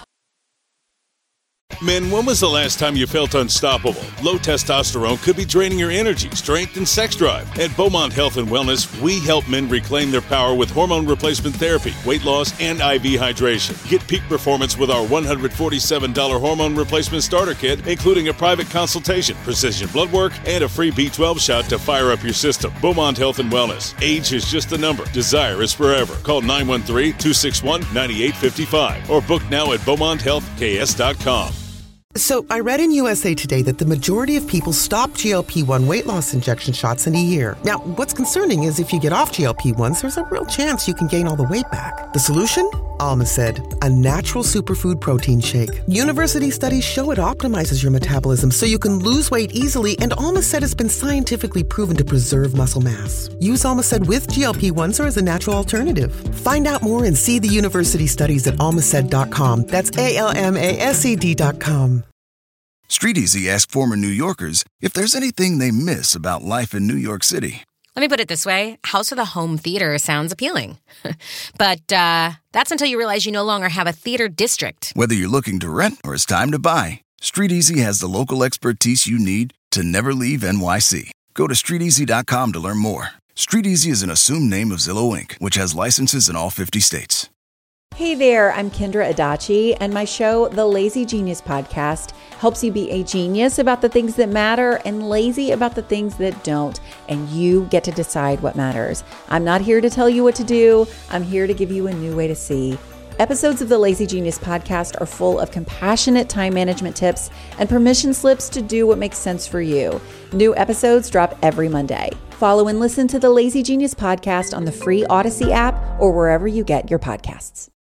Men, when was the last time you felt unstoppable? Low testosterone could be draining your energy, strength, and sex drive. At Beaumont Health and Wellness, we help men reclaim their power with hormone replacement therapy, weight loss, and I V hydration. Get peak performance with our one hundred forty-seven dollars hormone replacement starter kit, including a private consultation, precision blood work, and a free B twelve shot to fire up your system. Beaumont Health and Wellness. Age is just a number. Desire is forever. Call nine one three, two six one, nine eight five five or book now at beaumont health k s dot com. So, I read in U S A Today that the majority of people stop G L P one weight loss injection shots in a year. Now, what's concerning is if you get off G L P ones, there's a real chance you can gain all the weight back. The solution? Almacid, a natural superfood protein shake. University studies show it optimizes your metabolism so you can lose weight easily, and Almacid has been scientifically proven to preserve muscle mass. Use Almacid with G L P ones or as a natural alternative. Find out more and see the university studies at almacid dot com. That's A L M A S E D dot com. StreetEasy asked former New Yorkers if there's anything they miss about life in New York City. Let me put it this way. House with a home theater sounds appealing. But uh, that's until you realize you no longer have a theater district. Whether you're looking to rent or it's time to buy, StreetEasy has the local expertise you need to never leave N Y C. Go to street easy dot com to learn more. StreetEasy is an assumed name of Zillow Incorporated, which has licenses in all fifty states. Hey there, I'm Kendra Adachi, and my show, The Lazy Genius Podcast, helps you be a genius about the things that matter and lazy about the things that don't, and you get to decide what matters. I'm not here to tell you what to do. I'm here to give you a new way to see. Episodes of the Lazy Genius Podcast are full of compassionate time management tips and permission slips to do what makes sense for you. New episodes drop every Monday. Follow and listen to the Lazy Genius Podcast on the free Odyssey app or wherever you get your podcasts.